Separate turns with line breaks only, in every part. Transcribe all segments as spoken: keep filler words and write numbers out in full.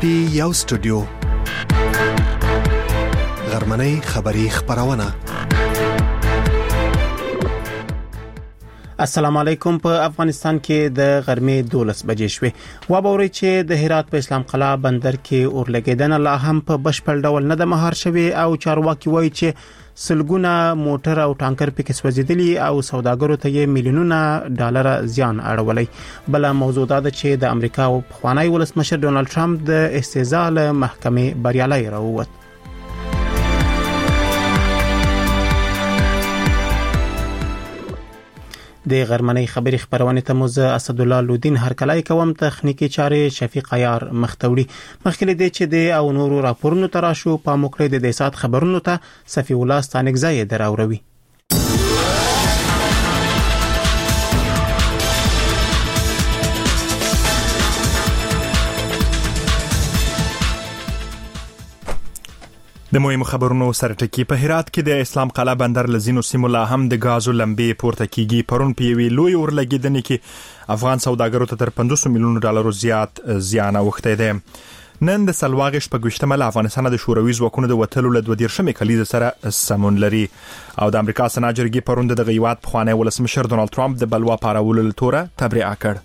پی یو سټوډیو غرمنۍ خبری خبرونه.
السلام علیکم. په افغانستان کې د غرمې دولس بجې شوې. و به ورې چې د هرات په اسلام قلعه بندر کې اورلګیدنه لا هم په بشپړ ډول نه د مهار شوی او چارواکي وایي چې سلګونه موټر او ټانکر پکې سوځیدلي او سوداګرو ته یې میلیونونه ډالر زیان اړولای. بل موضوع دا ده چې د امریکا او خوانی ولسمشر ډونالد ټرمپ د استهزاء له محکمې بریالي راووت. د غرمنۍ خبری خبرونه ته موزه اسد الله لودین هرکلای کوم تخنیکی چارې شفیق عیار مختوړي. مخکې دې چې د او نورو راپورونو تراشو په موکړه د دیسات خبرونو ته صفی الله ستانګزای دراوروي.
د مهمو خبرونو سره ټکی. په هرات کې د اسلام قلعه بندر لزینو سیمو لا هم د غازو لمبې پورته کیږي. پرون په یوې لوی اورلګیدنې کې افغان سوداګرو ته تر پنځوس میلیون ډالر زیات زیان اوښتی دی. نن د سلواغې شپږویشتمه له افغانستان د شوروي ځواکونو د وتلو له دوه دیرشمې کلیزې سره سمون لري او د امریکا سنا جرګې پرون د هیواد پخوانی ولسمشر ډونالد ټرمپ د بلوا پارولو له توره تبرئه کړ.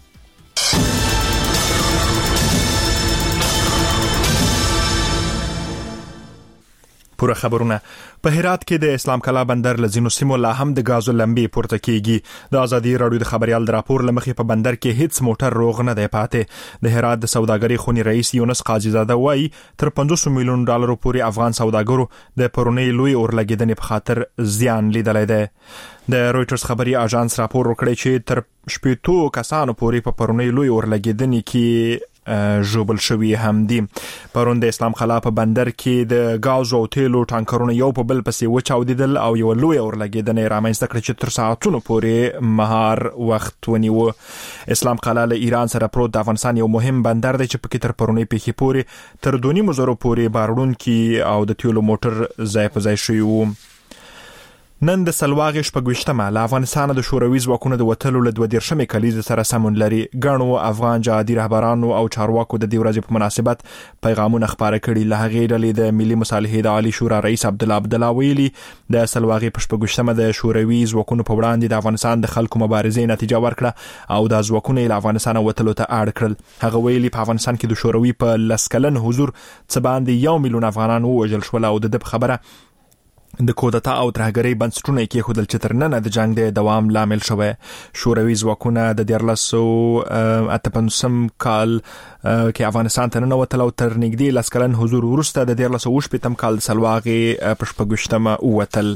پوره خبرونه. په هرات کې د اسلام قلعه بندر لزینو سیمو لا هم د غازو لمبې پورته کیږي. د ازادي رادیو د خبريال د راپور لمخې په بندر کې هیڅ موټر روغ نه دی پاتې. د هرات د سوداګرۍ خونی رئیس یونس قاضي زاده وایي تر پنځوس میلیون ډالر پورې افغان سوداګرو د پرونی لوی اورلګیدنې په خاطر زیان لیدلی دی. د رويټرز خبري اژانس راپور ورکړی چې تر شپږ کسانو پورې په پرونی لوی اورلګیدنې کې جوبل شوی هم دي. پرون د اسلام قلعه په بندر کې د غاز او تیلو ټانکرونه یو په بل پسې وچاودیدل او یو لوی اورلګیدنې رامنځته کړې چې تر ساعتونو پورې مهار وخت ونیو. اسلام قلعه له ایران سره پروت د افغانستان یو مهم بندر دی چې پکې تر پرونی پیښې پورې تر دونی مزرو پورې باروړونکي او د تیلو موټر ځای په ځای شوی وو. نن د سلواغې شپږویشتمه له افغانستان د شوروي ځواکونو د وتلو له دوه دیرشمې کلیزې سره سمون لري. ګڼو افغان جهادي رهبرانو او چارواکو د دې ورځې په مناسبت پیغامونه خپاره کړي. له هغې ډلې د ملي مصالحې د عالی شورا رئیس عبدالله عبدالله ویلي د سلواغې په شپږویشتمه د شوروي ځواکونو په وړاندې د افغانستان د خلکو مبارزې نتیجه ورکړه او د ځواکونو له افغانستان وتلو ته اړ کړل. هغه ویلي په افغانستان کې د شوروي په لس کلن حضور څه باندې یو میلیون افغانان ووژل شول او د خبره د کودتا او ترهګرۍ بنسټونه کې خودل چې تر نن د جنگ د دوام لامل شوی. شوروي ځواکونه د دیارلسو اته پنځوسم کال کې افغانستان ته ننوتل او تر نږدې لس کلن حضور وروسته د دیارلسو شپږم کال سلواغې په شپږویشتمه ووتل.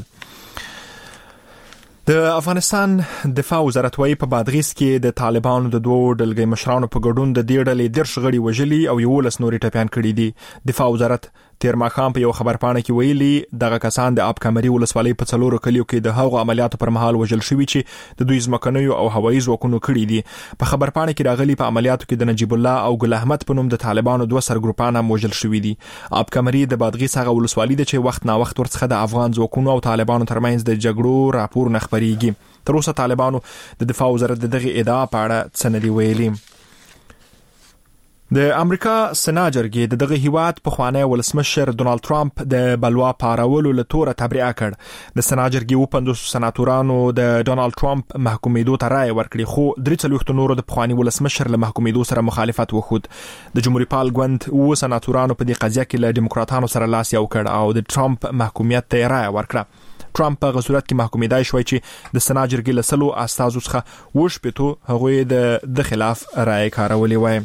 د افغانستان دفاع وزارت وايي په بادغیس کې د طالبانو د دوه ډلګۍ مشرانو په ګډون د دې ډلې درش غړي وژلي او یو لس نورې ټپيان کړي دي. دفاع وزارت تیر ماښام په یو خبرپاڼه کې ویلي دغه کسان د اب کمري ولسوالۍ په څلورو کلیو کې د هغو عملیاتو پر مهال وژل شوي چې د دوی ځمکنیو او هوایي ځواکونو کړي دي. په خبرپاڼه کې راغلي په عملیاتو کې د نجیب الله او ګل احمد په نوم د طالبانو دوه سرګروپان هم وژل شوي دي. اب کمري د بادغیس هغه ولسوالۍ ده چې وخت نا وخت ورڅخه د افغان ځواکونو او طالبانو ترمنځ د جګړو راپورونه خپريږي. تر اوسه طالبانو د دفاع وزارت دغه ادعا په اړه څه نه دی ویلي. د امریکا سنا جرګې د دغه هیواد پخوانی ولسمشر ډونالد ټرمپ د بلوا پارولو له توره تبرئه کړ. د سنا جرګې و پنځوس سناتورانو د ډونالد ټرمپ محکومېدو ته رائے ورکړي خو درې څلوېښت نورو د پخوانی ولسمشر له محکومېدو سره مخالفت وښود. د جمهوریت پال ګوند و سناتورانو په دې قضیه کې له ډیموکراتانو سره لاس یو کړ او د ټرمپ محکومیت ته رائے ورکړه. ټرمپ په صورت کې محکومېدای شوی چې د سنا جرګې له سلو استازو څخه وشپېتو هغوی د د خلاف رائے کارولې وای.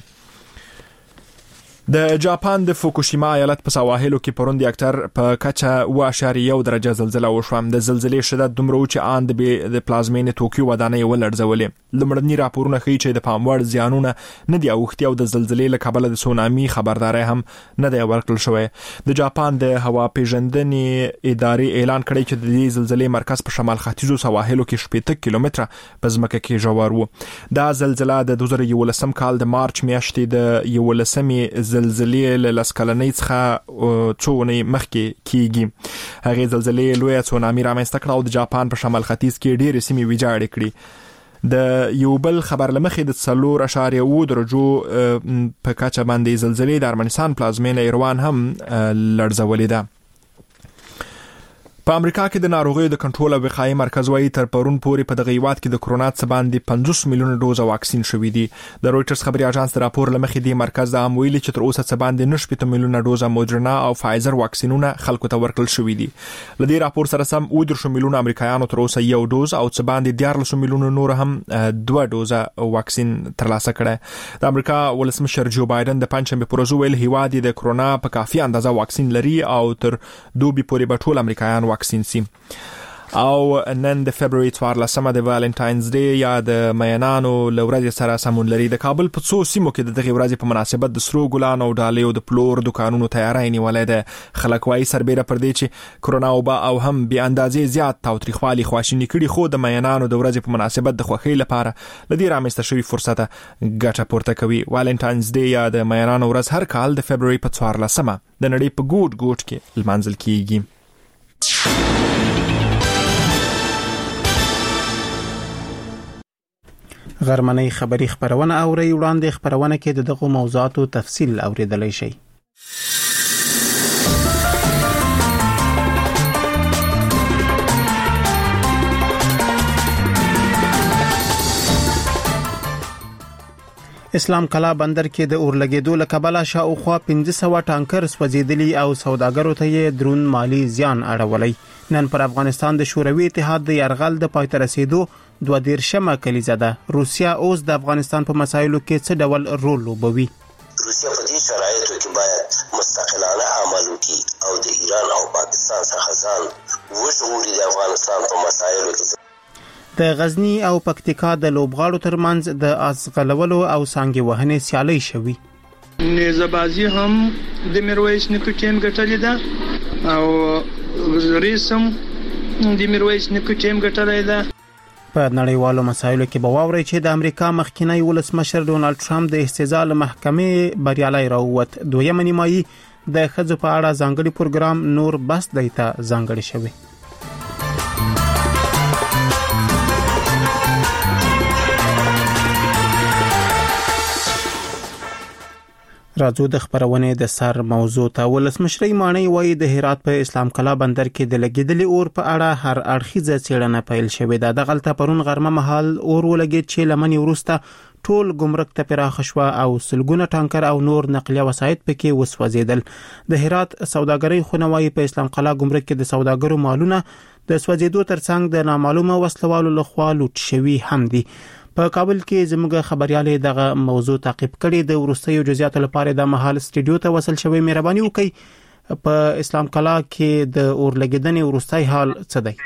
د جاپان د فوکوشیما ایالت په سواحلو کې پرون د اکتر په کچه و اشاریه یو درجه زلزلہ وشوه. د زلزلې شدت دومره و چې ان د د پلازمینې توکیو ودانۍ ولړزولې. لمړني راپورونه ښیي چې د پاموړ زیانونه نه دی اوښتي او د زلزلې له کبله د سونامي خبرداري هم نه دی ورکړل شوی. د جاپان د هوا پیژندنې ادارې اعلان کړی چې د دې زلزلې مرکز په شمال ختیځو سواحلو کې شپږ کیلومتره په ځمکه کې ژور و. دا زلزلہ د دوه زره یولسم کال د مارچ میاشتې د یولسمې زلزلې له لسکلنۍ څخه څو مخکې کیږي. هغه زلزلې لوی سونامي رامنځته کړ او د جاپان په شمال ختیځ کې ډېرې سیمې ویجاړې کړې. د یو بل خبر لمخې د څلور اشاریه اووه درجو په کچه باندې زلزلې د ارمنستان پلازمینه ایروان هم لړزولې ده. په امریکا کې د ناروغیو د کنټرول او وقایې مرکز وايي تر پرون پورې په دغه هیواد کې د کرونا څخه باندې پنځوس میلیونه ډوزه واکسین شوې دي. د رويټرز خبري اژانس د راپور لمخې دی مرکز د عام ویلي چې تر اوسه څخه باندې نشپته میلیونه ډوزه موډرنا او فایزر واکسینونه خلکو ته ورکړل شوې دي. لدې راپور سره سم اووه دېرش میلیونه امریکایانو تر اوسه یو ډوز او څخه باندې دیارلس میلیونه نور هم دوه ډوزه واکسین ترلاسه کړي. د امریکا ولسمشر جو بایدن د پنځمبه پر ورځ ویل هیواد د کرونا په کافي اندازه واکسین لري او تر دوبي پورې به ټول امریکایان واکسین سي. او نن د فبراير څوارلسمه د والنټاینز ډے یا د مینانو لورځ سره سمون لري. د کابل په څو سیمو کې د دغه ورځې په مناسبت د سرو ګلانو او ډالۍ د پلور دکانونو تیاری نیولې ده. خلک وايي سربېره پر دې چې کرونا وبا او هم بي اندازې زیات تاوتریخوالي خواشینی کړي خو د مینانو د ورځې په مناسبت د خوښۍ لپاره لدی رامسته شوی فرصت ګټه پورته کوي. والنټاینز ډے یا د مینانو ورځ هر کال د فبراير په څوارلسمه د نړۍ په ګوټ ګوټ کې لمانځل کیږي.
غرمنۍ خبری خبرونه اوري وړاندې خبرونه کې د دغه موضوعاتو تفصیل اوریدلای شئ. اسلام کلا بندر کې د اورلګېدو لکبله شاوخوا پنځه سوه ټانکر سوځېدلي او سوداګرو ته یې درون مالی زیان اړولی. نن پر افغانستان د شوروي اتحاد د یرغل د پای ته رسیدو دوه دیرشمه کلیزه ده. روسیا اوس د افغانستان په مسایلو کې څه ډول رول لوبوي؟
روسیا په دې شرایطو کې باید مستقلانه عمل وکړي او د ایران او پاکستان څخه ځان وژغوري. د افغانستان په مسایلو کې
د غزنی او پکتیکا د لوبغاړو ترمنځ د ازغلولو او سانګي وهنې سیالي شوي.
نیزه‌بازي هم د میرویس نیکه ټیم ګټلې ده او ریسم د میرویس نیکه ټیم ګټلې ده.
په نړیوالو مسایلو کې به واوري چې د امریکا مخکینی ولسمشر ډونالد ټرمپ د استیزا له محکمې بریالي راووت. دویمه نیمایي د ښځو په اړه ځانګړي پروګرام نور بس دیتا ځانګړي شوی. راځو د خبرونه د سر موضوع ته. ولسمشر مانی وایي د هرات په اسلام کلا بندر کې د لګیدلې اور په اړه هر اړخیزه څېړنه پیل شوې ده. د غلطه پرون غرمه مهال اور ولګید چې لمنې ورسته ټول ګمرک ته پراخ شو او سلګونه ټانکر او نور نقلیه وسایط پکې وسوځیدل. د هرات سوداګرۍ خونوي په اسلام کلا ګمرک کې د سوداګرو مالونه د سوځیدو ترڅنګ د نامعلومه وسلوالو لخوا لوټ شوي هم دي. په کابل کې زموږ خبريالي دغه موضوع تعقیب کړي. د ورستیو جزئیاتو لپاره د محل استودیو ته وصل شوی. مهرباني وکړئ په اسلام کلا کې د اور لګیدنې ورستای حال څه دی؟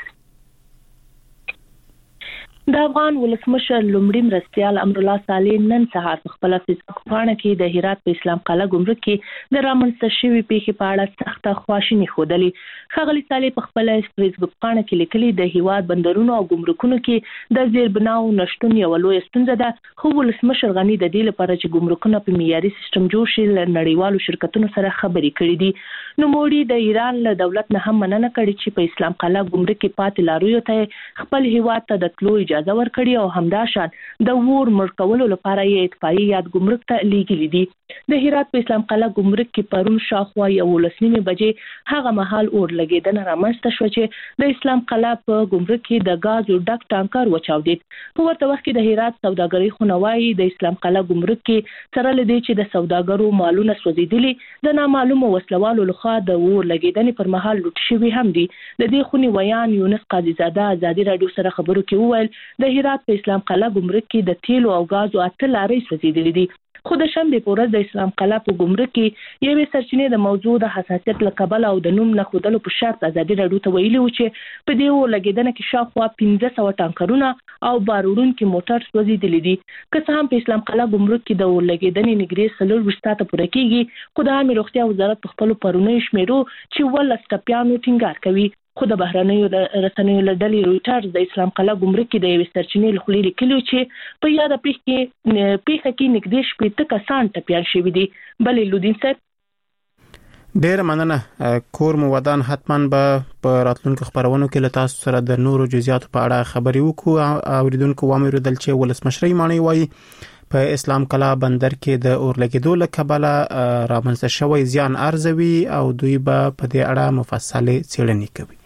د افغان ولسمشر لومړي مرستيال امر الله صالح نن سهار په خپل فیسبوک باندې کې د هرات په اسلام کلا ګمرک کې د رامنځته شوی پیښې په اړه سخته خواشیني ښودلې. ښاغلي صالح په خپل فیسبوک باندې کې لیکلي د هیواد بندرونو او ګمرکونو کې د زیربناو نشټون یو لوی ستونزه ده. خو ولسمشر غني د دې لپاره چې ګمرکونه په معیاري سیستم جوړ شي له نړیوالو شرکتونو سره خبرې کړې دي. نو موړي د ایران له دولت نه هم مننه کړې چې په اسلام کلا ګمرک کې پاتې لارویو ته خپل هیواد ته د تلو اجازه ورکړي او همداشان د ور مرکولو لپاره یې اتفاقي یاد ګمرک ته لیږلي دي. د هرات په اسلام کلا ګمرک کې پرون شاوخوا یو لسنیمه بجې هغه مهال اور لګیدنه رامنځته شو چې د اسلام کلا په ګمرک کې د غاز او ډک ټانکر وچاودید. په ورته وخت کې د هرات سوداګرۍ خونوي د اسلام کلا ګمرک کې سره لدی چې د سوداګرو مالونه سوځیدلي د نامعلومه وسلوالو لخوا د اور لګیدنې پر مهال لوټ شوي هم دي. د دې خونی ویان یونس قاضي زاده ازادي رادیو سره خبرو کې وویل د هرات په اسلام کلا ګمرک کې د تیلو او غازو اته لارې سوځیدلې دي. خو د شنبه په ورځ د اسلام کلا په ګمرک کې یوې سرچینې د موضوع د حساسیت لکبل او د نوم نه خودلو په شرط ازادي رادیو ته ویلي و چې په دې اور لګیدنه کې شاوخوا پنځه سوه ټانکرونه او باروړونکي موټر سوځیدلي دي. که څه هم په اسلام کلا ګمرک کې د اور لګیدنې نګري څلور ویشت ساعته پوره کیږي، خو د عامه روغتیا وزارت په خپل پرونی شمیرو چې ولس ټپیانو ټینګار کوي. خو د بهرنیو رسنیو له ډلې رويټرز د اسلام کلا ګمرک کې د یوې سرچینې لخوا لیکلي چې په یاده پیښه کې پیښه کې نږدې شپږ کسان ټپیان شوي دي. بلې لودین صاحب
ډیر مننه کور مو ودان حتمان به په راتلونکو خبرونو کې له تاسو سره د نورو جزئیاتو په اړه خبرې وکړو. اوریدونکو وامر دل چې ولسمشر مانی وایي په اسلام کلا بندر کې د اورلګیدو له کبله رامنځته شوی زیان ارزوي او دوی به په دې اړه مفصله څېړنې کوي.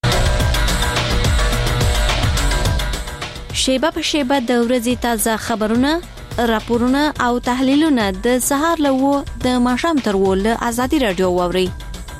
شیبه په شیبه د ورځې تازه خبرونه، راپورونه او تحلیلونه د سهار له د ماښام تر ول ازادي رادیو ووري.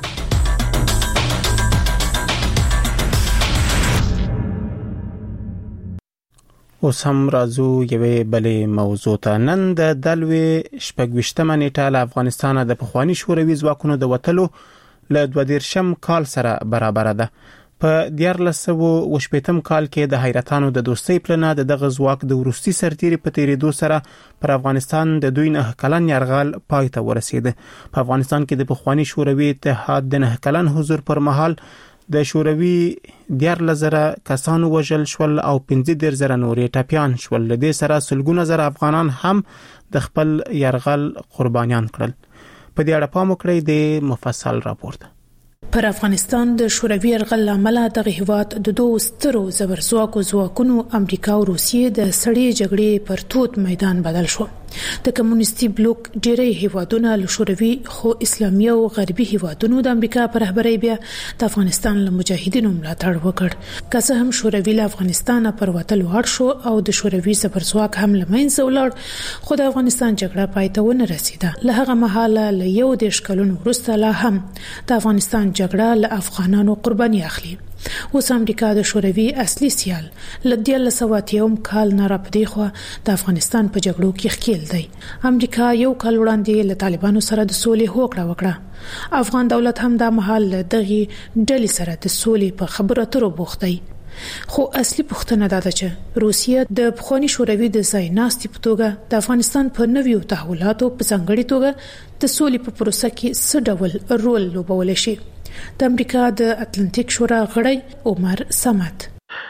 اوس هم راځو یوې بلې موضوع ته. نن د دلوي شپږویشتمه نیټه له افغانستان د پخوانی شوروي ځواکونو د وټلو له دوه دیرشم کال سره برابر ده. په دیارلس سوه او شپږم کال کې د حیرتانو د دوستۍ پلانه د دغه ځواک د ورستي سرتیري په تیریدو سره پر افغانستان د دوی نه کلن یرغل پای ته ورسید. په افغانستان کې د پخوانی شوروي اتحاد د نه کلن حضور پر مهال د شوروي دیارلس زره کسانو وژل شول او پنځه دېرش زره نورې ټپیان شول. له دې سره سلګونه زره افغانان هم د خپل یرغل قربانیان کړل. په دې اړه پام وکړئ د مفصل راپور.
پر افغانستان د شوروي یرغل لامل دغه هیواد د دوه سترو زبرځواکو ځواکونو امریکا او روسیې د سړې جګړې پر توت میدان بدل شو. د کمونیستي بلوک ډېری هیوادونه له شوروي خو اسلامي او غربي هیوادونو د امریکا پر رهبرۍ بیا د افغانستان له مجاهدینو ملاتړ وکړ. که څه هم شوروي له افغانستان پر وتل وړ شو او د شوروي زبرځواک هم لمنځه ولاړ، خو د افغانستان جګړه پای ته ونه رسیده. له هغه مهاله له یو دېرش کلونو وروسته لا هم د افغانستان جګړه له افغانانو قرباني اخلي. اوس امریکا د شوروي اصلي سیال لدی له سواتیوم کال نه را پدې خو د افغانستان په جګړو کې ښکیل دی. امریکا یو کال وړاندې له طالبانو سره د سولې هوکړه وکړه. افغان دولت هم د محل دغه ډلې سره د سولې په خبرو اترو بوخت دی. خو اصلي پوښتنه دا ده چې روسیه د پخوانی شوروي د ځای ناستي په توګه د افغانستان په نویو تحولاتو په ځانګړي توګه د سولې په پروسه کې څه ډول رول لوبولی شي. د امریکا د اتلانتیک شورا غړی عمر صمد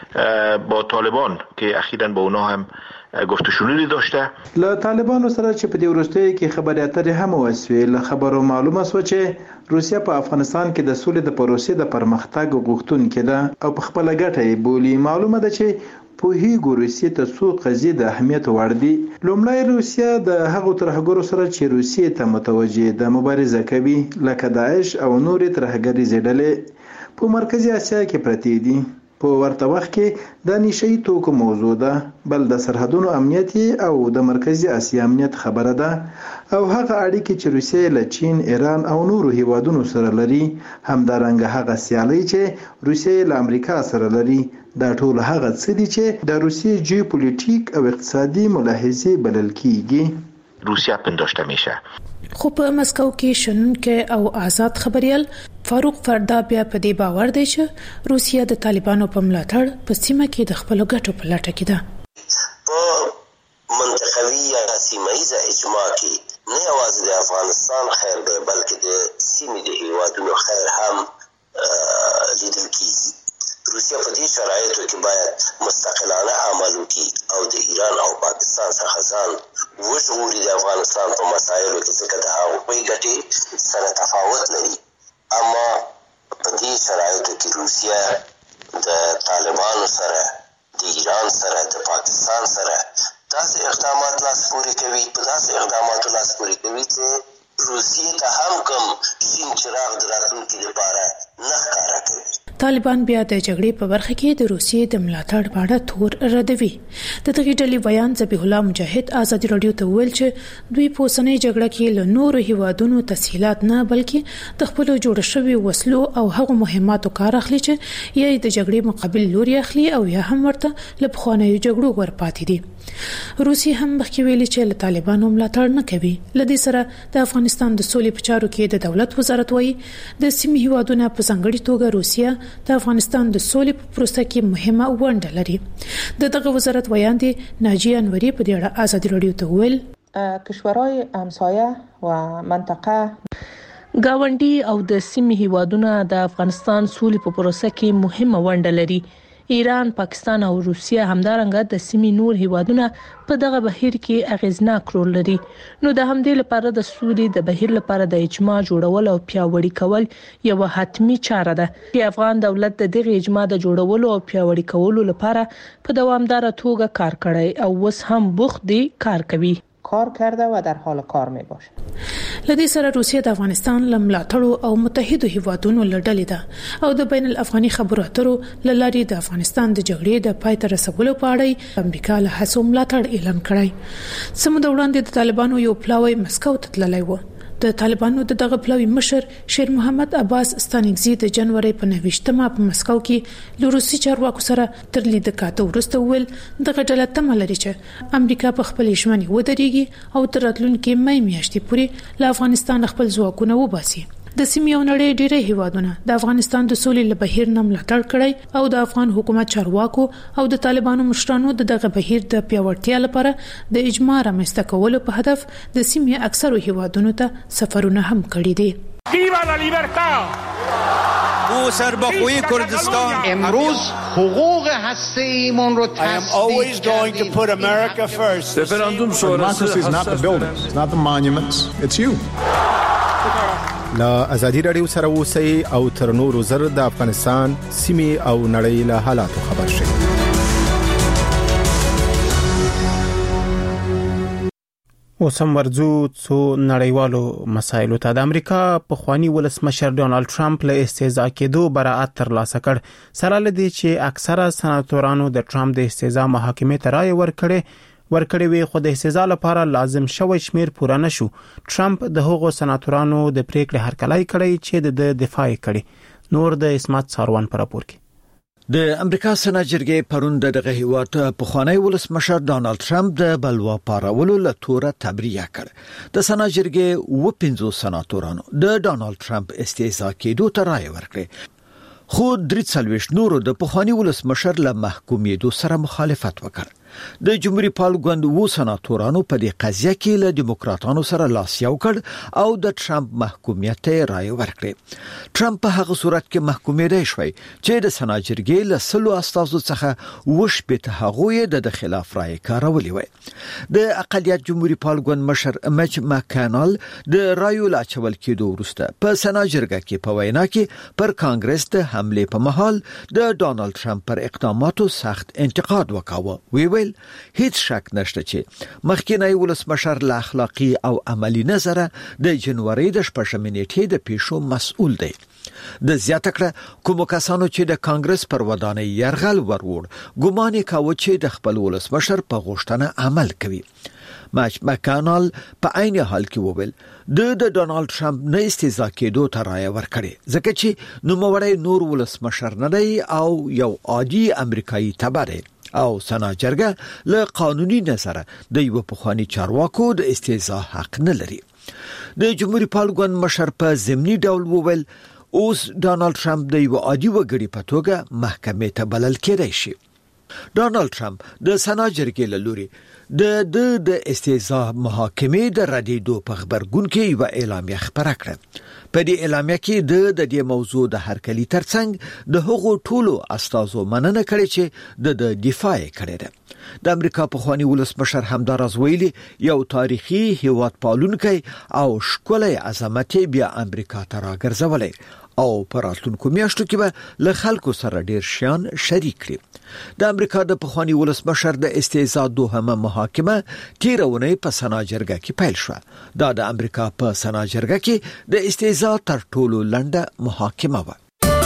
با طالبان که اخیراً با اونها هم گفت و شنودی داشته.
له طالبانو سره چې په دې وروستیو کې خبرې اترې هم وشوې. له خبرو معلومه شوه چې روسیه په افغانستان کې د سولې د پروسې د پرمختګ غوښتونکې ده او په خپله ګټه یې بولي. معلومه ده چې پوهیږو روسیې ته څو قضیې د اهمیت وړ دي. لومړی روسیه د هغو ترهګرو سره چې روسیې ته متوجه ده مبارزه کوي، لکه داعش او نورې ترهګریزې ډلې په مرکزي اسیا کې پرتې دي. په ورته وخت کې د نشئی توکو موضوع ده، بل د سرحدونو امنیت او د مرکزي اسیا امنیت خبره ده او هغه اړیکې چې روسیه له چین، ایران او نورو هیوادونو سره لري، همدارنګه هغه سیالي چې روسیه له امریکا سره لري. دا ټول هغه څه دي چې د روسیې جیوپولیټیک او اقتصادي ملاحظې بلل کیږي.
روسیه پنداشته میشه.
خو په مسکو کې شنونکو او آزاد خبريال فاروق فردا بیا په دې باور دی چې روسیه د طالبانو په ملاتړ په سیمه کې د خپل ګټو په لټه کې ده.
په منطقوي یا سیمایي اجماع کې نه یوازې د افغانستان خیر دی بلکې د سیمې د هیوادونو خیر هم لیدل کیږي. روسیه په دې شرایطو کې باید مستقلانه عمل وکړي او د ایران او پاکستان څخه ځان وژغوري. د افغانستان په مسایلو کې ځکه د هغوی ګټې سره تفاوت لري، اما په دې شرایطو کې روسیه د طالبانو سره، د ایران سره، د پاکستان سره داسې اقدامات لاس پورې کوي په داسې اقداماتو لاس پورې کوي چې روسیې ته هم کوم شین چراغ د راتلونکي لپاره نه ښکاره کوي.
طالبان بیا د جګړې په برخه کې د روسیې د ملاتړ په اړه تور ردوي. د دغه ډلې بیان ذبیح الله مجاهد ازادي رادیو ته ویل چې دوی په اوسنۍ جګړه کې له نورو هیوادونو تسهیلات نه بلکې د خپل جوړ شوی وسلو او هغو مهماتو کار اخلي چې یې د جګړې مقابل لوري اخلي او یا هم ورته له پخوانیو جګړو ورپاتې دي. روسیه هم مخکې ویلي چې له طالبانو ملاتړ نه کوي. لدې سره د افغانستان د سولې په چارو کې د دولت وزارت وایي د سیمې هیوادونو په ځانګړي توګه روسیه د افغانستان د سولې په پروسه کې مهمه ونډه لري. د دغه وزارت ویاندې ناجیه انوري په دې اړه ازادي رادیو ته ویل
کشورهای همسایه و منطقه گاونډي او د سیمې هیوادونو د افغانستان سولې په پروسه کې مهمه ونډه لري.
ایران، پاکستان او روسیه همدارنګه د سیمې نور هیوادونه په دغه بهیر کې اغیزناک رول لري. نو د همدې لپاره د سولې د بهیر لپاره د اجماع جوړول او پیاوړي کول یو حتمی چاره ده چې افغان دولت د دغه اجماع د جوړولو او پیاوړي کولو لپاره په دوامدار توګه کار کړی او اوس هم بوخت دی کار کوي.
کار کرده و در حال کار می باشه.
لدی سره روسیه د افغانستان لملاتړو او متحده هیوادونو لړلې ده او د بین الافغاني خبرو اترو لاري د افغانستان د جګړې د پای ته رسولو په اړه امریکا له هڅو ملاتړ اعلان کړی. سمو د وړاندې د طالبانو یو پلاوی مسکو ته تللی و. د طالبانو د دغه پلاوی مشر شیر محمد عباس ستانکزی د جنوري په نوښتمه په مسکو کې له روسي چارواکو سره تر لید کاته ورسته ول دغه ډله تمه لري چې امریکا په خپل ژمنې ودرېږي او تر راتلونکي مې میاشتې پورې له افغانستان خپل ځواکونه وباسي. د سیمې او نړۍ ډېری هیوادونه د افغانستان د سولې له بهیر نه ملاتړ کړی او د افغان حکومت چارواکو او د طالبانو مشرانو د دغه بهیر د پیاوړتیا لپاره د اجماع رامنځته کولو په هدف د سیمې اکثرو هیوادونو ته سفرونه هم کړي دي.
ویوا لا لیبرتا او سربخوی کردستان
امروز حقوق هسته‌ایمون رو
I am always going to put America first.
Referendum sonrası is not the buildings, it's not the monuments, it's you.
لا ازادي رادیو سره اوسئ او تر نورو زر د افغانستان سیمې او نړۍ له حالاتو خبر شئ.
اوسم ورځو څو نړیوالو مسایلو ته. د امریکا پخوانی ولسمشر ډونالد ټرمپ له استهزاء کېدو براءت ترلاسه کړ. سره لدی چې اکثره سناتورانو د ټرمپ د استهزاء محاکمې ته رائے ورکړې ورکړې وي خو د استهزاء لپاره لازم شوی شمیر پوره نشو. ټرمپ د هغو سناتورانو د پریکړې هرکلی کړی چې د دفاع کړي. نور د اسمت ساروان پر راپور کې
د امریکا سنا جرګې پرون دغه هیواد پخوانی ولسمشر ډونالد ټرمپ د بلوا پارولو له توره تبرئه کړ. د سنا جرګې و پنځو سناتورانو د ډونالد ټرمپ استهزاء کېدو ته رائے ورکړه خو درې څلوېښت نورو د پخوانی ولسمشر له محکومیدو سره مخالفت وکړ. د جمهوریت پال ګوند و سناتورانو په دې قضیه کې له دیموکراتانو سره لاس یو کړ او د ټرمپ محکومیت ته رائے ورکړه. ټرمپ په هغه صورت کې محکومیدای شوی چې د سنا جرګې له سلو استازو څخه وشپته هغوی د خلاف رائے کارولې وای. د اقلیت جمهوریت پال ګوند مشر مچ ماکانال د رائے لاچول کېدو وروسته په سنا جرګه کې په وینا کې پر کانګرس د حمله په محل د ډونالد ټرمپ پر اقداماتو سخت انتقاد وکاوه. وی ویل هیڅ شک نشته چې مخکینی ولسمشر له اخلاقی او عملی نظره د جنوري د شپږمې نیټې د پیښو مسؤل دی. د زیاته کړه کوم کسانو چې د کانګرس پر ودانۍ يرغل ورور ګومان کاوه چې د خپل ولسمشر په غوښتنه عمل کوي. ماچ مکانال په عین حال کې وویل د د ډونالد ټرمپ نه استهزاء کېدو ته رائے ورکړي ځکه چې نوموړی نور ولسمشر نه دی او یو عادي امریکایي تبع دی او سنا جرګه له قانوني نظره د یو پخوانی چارواکو د استهزاء حق نه لري. د جمهوریت پال ګوند مشر په ضمني ډول وویل اوس ډونالد ټرمپ د یو عادي وګړي په توګه محکمې ته بلل کېدای شي. ډونالد ټرمپ د سنا جرګې له لوري د د د استهزاء محاکمې د ردیدو په خبرګون کې یو اعلامیه خبره کړه. په دې اعلامیه کې د د دې موضوع د هرکلی ترڅنګ د هغو ټولو استازو مننه کړې چې د د دفاع کړې ده. د امریکا پخوانی ولسمشر همدارز ویلي یو تاریخي هیواد پالونکی او ښکلی عظمت بیا امریکا ته راګرځولې او په راتلونکو میاشتو کې به له خلکو سره ډیر شیان شریک کړي. د امریکا د پخوانی ولسمشر د استهزاء دوهمه محاکمه تیرونه په سنا جرګه کې پیل شو. دا د امریکا په سنا جرګه کې د استهزاء تر ټولو لنډه محاکمه و.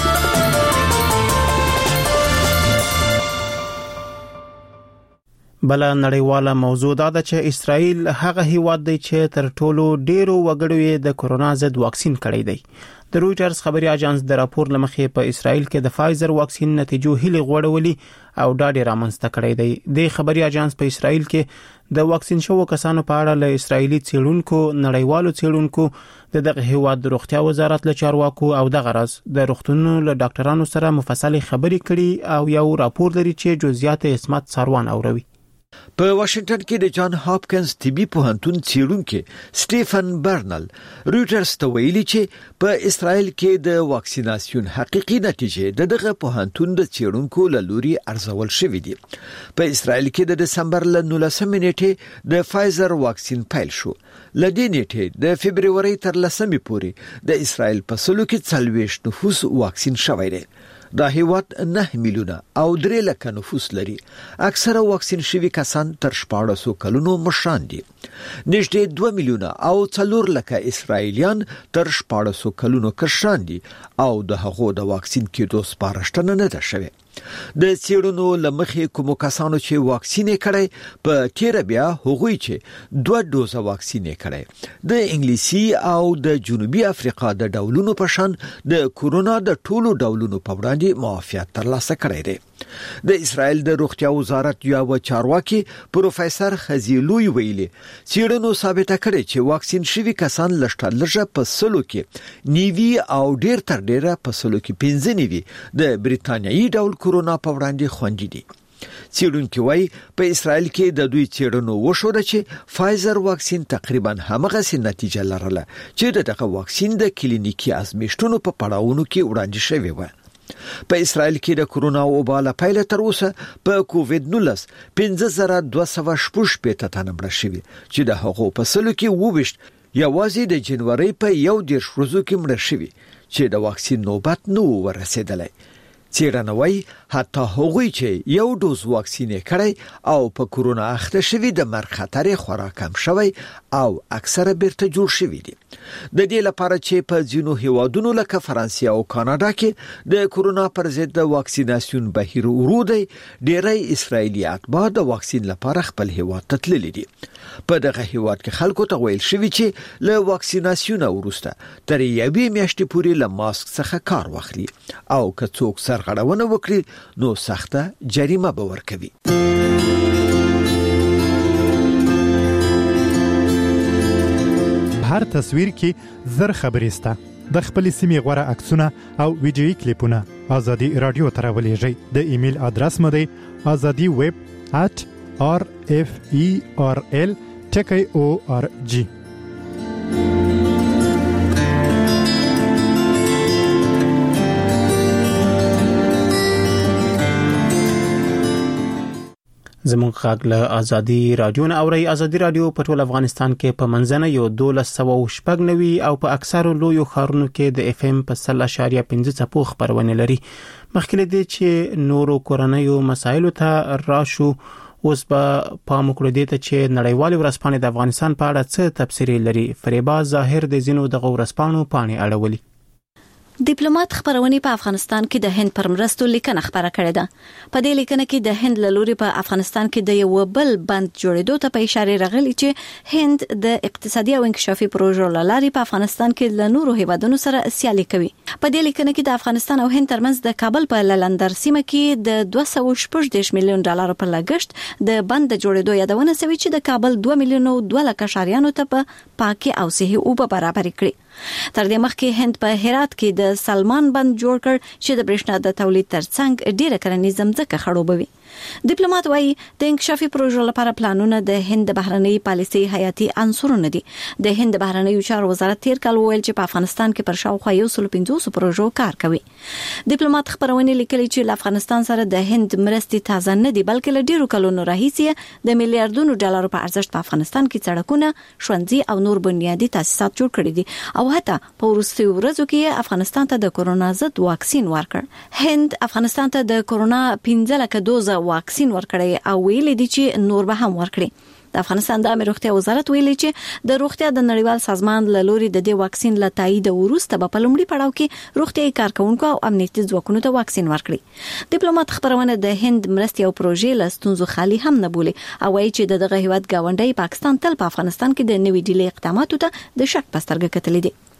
بل نړیواله موضوع دا ده چې اسرائیل هغه هیواد دی چې تر ټولو ډیرو وګړو د کورونا ضد واکسین کړی دی. د رويټرز خبري اژانس د راپور لمخې په اسرائیل کې د فایزر واکسین نتیجو هلي غوړولي او ډاډه رامنځته کړی دی. د خبري اژانس په اسرائیل کې د واکسین شوو کسانو په اړه له اسرایلی څېړونکو نړیوالو څېړونکو د دغه هیواد د روغتیا وزارت له چارواکو او د غرض د روغتونونو له ډاکټرانو سره مفصل خبري کړي او یو راپور لري چې جزئیات اسمت ساروان اوروي.
په واشنگټن کې د جان هاپکینز طبي پوهنتون څېړونکي سټيفن برنل رويټرز ته ویلي چې په اسرائیل کې د واکسیناسیون حقيقي نتیجې د دغه پوهنتون د څېړونکو له لوري ارزول شوې دي. په اسرائیل کې د دسمبر ل نولسمې نیټې د فایزر واکسین پیل شو. لدې نیټې د فبرवरी تر لسمې پورې د اسرائیل په سلو کې څلوېښت نفوس واکسین شوی دی. دا هیواد نه میلیونه او درې لکه نفوس لري. اکثره واکسین شوي کسان تر شپاړس سوه کلونو مشران دي. نږدې دوه میلیونه او څلور لکه اسرائیلیان تر شپاړس سوه کلونو کشران دي او د هغو د واکسین کېدو سپارښتنه نه ده شوې. د څېړنو لمخې کوم کسانو چې واکسین کړي په تیر بیا هغوی چې دوه دوزه واکسین کړي د انګلیسي او د جنوبي افریقا د ډولونو په شان د کورونا د ټولو ډولونو په وړاندې معافیت ترلاسه کړی دی. د اسرائیل د روغتیا وزارت یو چارواکي پروفیسور خزیلوی ویلي څېړنو ثابت کړي چې واکسین شوي کسان لږه لږه په سلو کې نیوي او ډیر تر ډیره په سلو کې پنځه نیوي د بریتانیایي ډول کورونا په وړاندې خوندي دي. څېړونکي وايي په اسرائیل کې د دوی څېړنو وشوه چې فایزر واکسین تقریبا همغه سي نتیجه لرله چې دغه واکسین د کلینیکي ازمېښتونو په پړاوونو کې وړاندې شوی و. په اسرائیل کې د کورونا وبا له پیل تر اوسه په کووډ نولس پنځه زره دوه سوه شپږ تنه مړه شوي چې د هغو په سلو کې وویشت یوازې د جنوري په یو دېرش ورځو کې مړه شوي چې د واکسین نوبت نه ورسېدلی. څېړنه وايي حتی هغوی چې یو ډوز واکسین کړی او په کورونا اخته شوي د مرګ خطر خورا کم شوی او اکثره بیرته جوړ شوي دي. د دې لپاره چې په ځینو هیوادونو لکه فرانسې او کاناډا کې د کورونا پر ضد د واکسیناسیون بهیر ورو دی، ډیری اسرائیلي اتباع د واکسین لپاره خپل هیواد ته تللي دي. په دغه هیواد کې خلکو ته ویل شوی چې له واکسیناسیون وروسته تر یوې میاشتې پورې له ماسک څخه کار واخلي او که څوک سرغړونه وکړي نو سخته جریمه به ورکوي.
هر تصویر کې زر خبرې سته. د خپل سیمې غوړه عکسونه او ویډیويي کلیپونه ازادي رادیو ته راولېږئ. د ایمیل ادرس مو دی azadi web at r f e r l ټکی او ار جی.
زموږ غږ له ازادي رادیو نه اوري. ازادي رادیو په ټول افغانستان کې په منځنه یو دولس سوه شپږ نوي او په اکثرو لویو ښارونو کې د اف ام په صل اشاریه پنځه څپو خبرونه لري. مخکې دې چې نورو کورنیو مسایلو ته راشو، اوس به پام وکړو دې ته چې نړیوال ورځپاڼې د افغانستان په اړه څه تبصرې لري. فریبا ظاهر د زینو د ورځپاڼو پاڼې اړولي.
ډیپلوماټ خبرونه په افغانستان کې د هند پر مرستو لیکنه خبره کړې ده. په دې لیکنه کې د هند لوري په افغانستان کې د یو بل بند جوړېدو ته په اشاره راغلي چې هند د اقتصادي او انکشافي پروژو لاري په افغانستان کې له نورو هیوادونو سره سیالي کوي. په دې لیکنه کې د افغانستان او هند ترمنځ د کابل په لندر سیمه کې د دوه سوه شپږ میلیون ډالر په لګښت د بند جوړېدو یادونه شوې چې د کابل دوه میلیون او دوه لک شهریانو ته په پاکي او صحي اوبه برابر کړي. تر دې مخکې هند په هرات کې د سلمان بند جوړ کړ چې د برېښنا د تولید ترڅنګ ډیره کرنیزه ځمکه خړوبوي. ډیپلوماټ وايي د انکشافي پروژو لپاره پلانونه د هند بهرنۍ پالیسي حیاتي عنصرونه دي. د هند بهرنۍ چارو وزارت تیر کال ویل چې په افغانستان کې پر شاوخوا یو سل پنځوس پروژو کار کوي. ډیپلوماټ خبرونه لیکلي چې له افغانستان سره د هند مرستې تازه نه دي، بلکې له ډیرو کلونو راهیسې د میلیارډونو ډالرو په ارزښت په افغانستان کې سړکونه، ښوونځي او نور بنیادي تاسیسات جوړ کړي دي او حتی په وروستیو ورځو کې افغانستان ته د کورونا ضد واکسین ورکړ. هند افغانستان ته د کورونا پنځه لک دوزه واکسین ورکړي او ویلي دي چې نور به هم ورکړي. د افغانستان د امنیت روغتیا وزارت ویلي چې د روغتیا د نړیوال سازمان له لوري د دې واکسین له تایید وروسته په لومړي پړاو کې روغتیاي کارکونکو او امنیتي ځواکونو ته واکسین ورکړي. ډیپلوماټ خبرونه د هند مرستې او پروژې له ستونزو خالي هم نه بولي او وايي چې دغه هیواد گاونډي پاکستان تل په افغانستان کې د نوې ډیلې اقداماتو ته د شک پسترګه کتلې دي.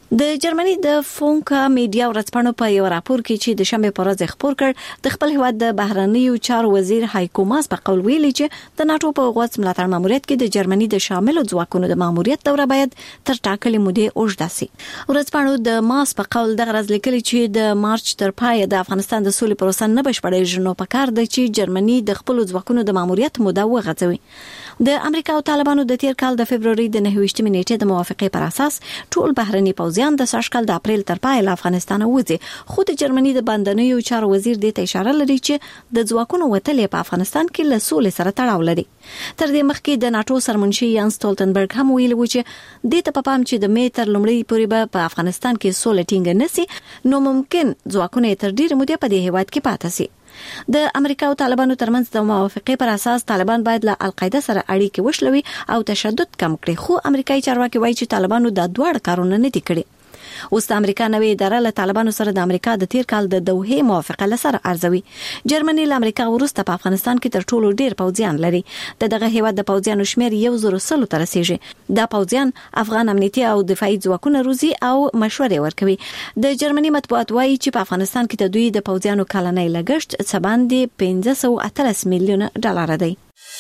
د جرمني د فونکا میډیا ورځپاڼو په یو راپور کې چې د شنبه پر ورځ خبر کړ د خپل هیواد د بهرنیو چارو وزیر هایکو ماس په قول ویلي چې د ناتو په غوښتنه ملاتړ ماموریت کې د جرمني د شامل ځواکونو د ماموریت دوره باید تر ټاکلې مودې اوږده شي. ورځپاڼو د ماس په قول د غرض لیکلي چې د مارچ تر پای د افغانستان د سولې پروسه نه بشپړېږي نو پکار دی چې جرمني د خپل ځواکونو د ماموریت موده وغځوي. د امریکا او طالبانو د تیر کال د فبرवरी د نهه نیټې د موافقې پر اساس ټول بهرني پوځیان د ساشکل د اپریل تر پای له افغانستان وځي، خو د جرمني د بندنیو چارو وزیر د اشاره لري چې د ځواکونو وتلې په افغانستان کې له سولې سره تړاو لري. تر دې مخکې د ناتو سرمنشي یان سټولټنبرګ هم ویلي و چې د ته په پام چې د می تر لومړۍ پورې به په افغانستان کې سولې ټینګ نشي نو ممکن ځواکونه تر ډیره موده په دې هیواد کې پاتې شي. د امریکا او طالبانو ترمنځ د موافقې پر اساس طالبان باید له القاعده سره اړیکې وشلوي او تشدد کم کړي، خو امریکایي چارواکي وایي چې طالبانو د دوه کارونه نه دي کړي. اوس د امریکا نوې اداره له طالبانو سره د امریکا د تیر کال د دوحه موافقه لسره ارزوي. جرمني له امریکا وروسته په افغانستان کې تر ټولو ډیر پوځیان لري. د دغه هیواد د پوځیانو شمیر یو زر سلو تر رسیږي. دا پوځیان افغان امنیتي او دفاعي ځواکونه روزي او مشورې ورکوي. د جرمني مطبوعات وایي چې په افغانستان کې د دوی د پوځیانو کلنۍ لګښت څه باندې پنځه سوه اتلس میلیونه ډالر دی.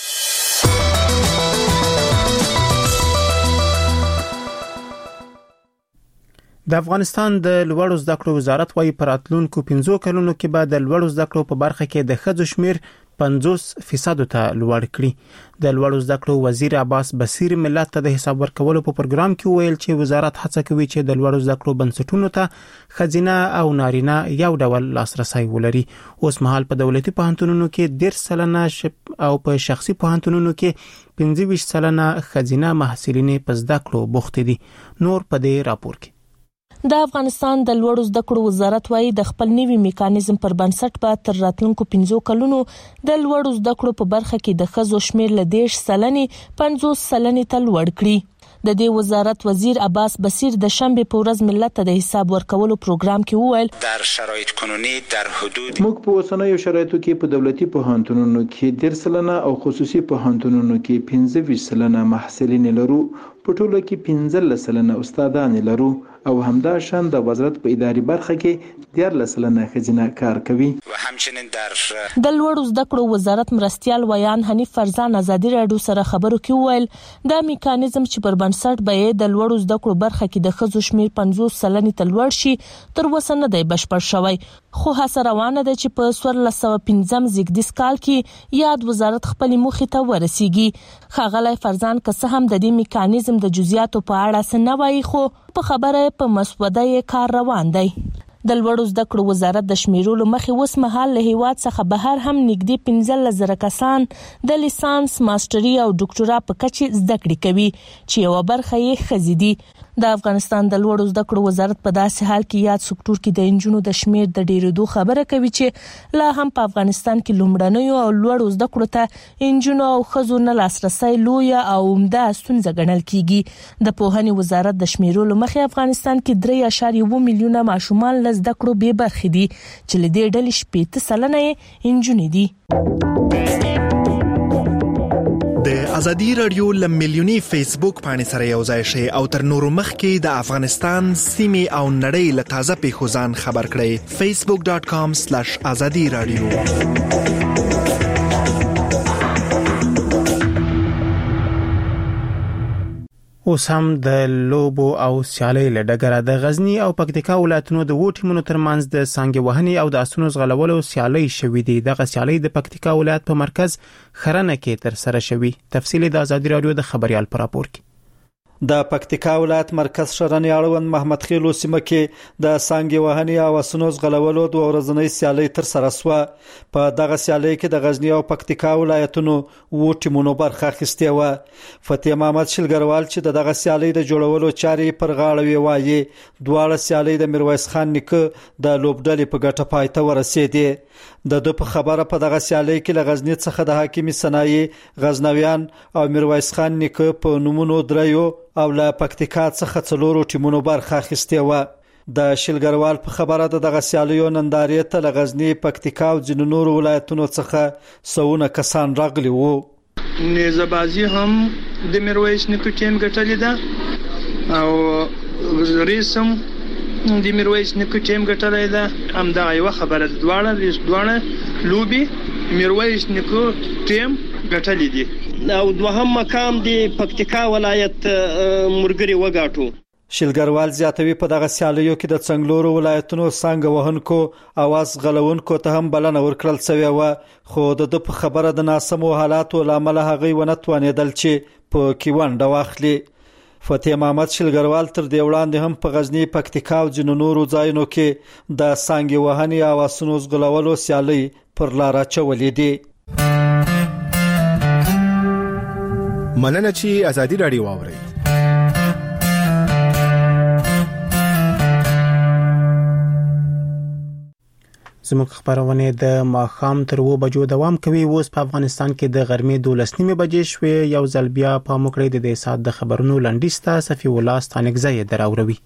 د افغانستان د لوړو زده کړو وزارت وايي په راتلونکو پنځو کلونو کې به د لوړو زده کړو په برخه کې د ښځو شمیر پنځوس فیصد ته لوړ کړي. د لوړو زده کړو وزیر عباس بصیر ملت ته د حساب ورکولو په پروګرام کې ویل چې وزارت هڅه کوي چې د لوړو زده کړو بنسټونو ته خزینه او نارینه یو ډول لاسرسي ولري. اوس مهال په دولتي پوهنتونونو کې ډیر سلنه او په شخصي پوهنتونونو کې پنځه ویشت سلنه خزینه محصلین په زده کړو بوخت دي. نور په دې راپور کې
د افغانستان د لوړو زده کړو وزارت وايي د خپل نوي میکانیزم پر بنسټ به تر راتلونکو پنځو کلونو د لوړو زده کړو په برخه کې د ښځو شمیر له دېرش سلنې پنځوس سلنې ته لوړ کړي. د دې وزارت وزیر عباس بصیر د شنبه په ورځ ملت ته د حساب ورکولو پروګرام کې وویل
در شرایط قانوني در حدود
موږ په اوسنیو شرایطو کې په دولتي پوهنتونونو کې ډیر سلنه او خصوصي پوهنتونونو کې پنځه ویشت سلنه محصلین لرو، په ټولو کې پنځه سلنه استادان لرو او همدا شان د وزارت په اداري برخه کې دیارلس سلنه خزینه کار کوي.
و همچنین در
د لوړو زده کړو وزارت مرستيال ویان حنیف فرزان ازادي رادیو سره خبرو کې وویل دا میکانیزم چې پر بنسټ به د لوړو زده کړو برخه کې د ښځو شمیر پنځوس سلنې ته لوړ شي تر اوسه نه دی بشپړ شوی، خو هڅه روانه ده چې په څوارلس سوه پنځم زیږدیز کال کې یاد وزارت خپل موخې ته ورسیږي. ښاغلی فرزان که څه هم د دې میکانیزم د جزئیاتو په اړه څه نه وایي، خو په خبره په مسوده یې کار روان دی. د لوړو زده کړو وزارت د شمیرولو مخې اوس مهال له هیواد څخه بهر هم نږدې پنځلس زره کسان د لیسانس، ماستري او ډاکټورا په کچه زده کړې کوي چې یو برخه یې ښځې دي. د افغانستان د لوړو زده کړو وزارت په داسې حال کې یاد سکتور کې د انجونو د شمیر د ډیرېدو خبره کوي چې لا هم په افغانستان کې لومړنیو او لوړو زده کړو ته انجونو او ښځو نه لاسرسي لویه او عمده ستونزه ګڼل کیږي. د پوهنې وزارت د شمیرولو مخې افغانستان کې درې اعشاریه اووه میلیونه ماشومان له زده کړو بې برخې دي چې له دې ډلې شپږ سلنه یې انجونې دي.
د ازادي رادیو ل میلیونی فیسبوک باندې سره یو ځای شي او تر نورو مخکې د افغانستان سیمه او نړۍ له تازه پیښو ځان خبر کړئ. facebook dot com slash azadi radio.
اوس هم د لوبو او سیالۍ له ډګره د غزنی او پکتیکا ولایتونو د وو ټیمونو ترمنځ د سانګې وهنې او د اسونو زغلولو سیالۍ شوې دي. دغه سیالۍ د پکتیکا ولایت په مرکز خرنه کې تر سره شوې. تفصیل د ازادي رادیو د خبريال پر راپور کې.
د پکتیکا ولایت مرکز شرنی اړوند محمد خیلو سیمه کې د سانګې وهنې او اسونو زغلولو د ورځنۍ سیالۍ تر سره شوه. په دغه سیالۍ کې د غزنی او پکتیکا ولایتونو وو ټیمونو برخه اخیستې و. فتح محمد شلګروال چې دغه سیالۍ د جوړولو چارې پر غاړه وی وایي دواړه سیالۍ د میرویس خان نیکه د لوبډلې په ګټه پای ته ورسېدې. د دو په خبره په دغه سیالۍ کې له غزنی څخه د حکیمي صنایع غزنویان او میرویس خان نیکه په نومونو دریو او له پکتیکا څخه څلورو ټیمونو برخه اخیستې و. د شلګروال په خبره د دغه سیالیو نندارې ته له غزنی، پکتیکا او ځینو نورو ولایتونو څخه سونه کسان راغلي وو.
نیزه بازی هم د میرویس نیکه ټیم ګټلې ده او ریسم د میرویس نیکه ټیم ګټلای ده. همدا یو خبره ده، دواړه دواړه لوبي میرویس نیکه ټیم ګټلې دي.
او دوهم مقام د پکتیکا ولایت مرګري وګاټو.
شلګروال زیاتوي په دغه سیالیو کې د څنګلورو ولایتونو څنګه وهونکو اواز غلونکو ته هم بلنه ورکړل شوې و، خو د په خبره د ناسمو حالاتو لامل هغه ونه توانېدل چې په کې ونډه واخلي. فتح محمد شلګروال تر دې وړاندې هم په غزنی، پکتیکا او ځینو نورو ځایونو کې د څنګه وهنې او اسونو غلولو سیالي پر لار اچولې دي.
مننه چې ازادي رادیو واوري.
زموږ خبرونه د ماخام تر و بجو دوام کوي. اوس په افغانستان کې د غرمې دولس نیمه بجې شوې. یو ځل بیا په مکړې د دې سات د خبرونو لنډیسته صفی الله ستانګزی دراوروي.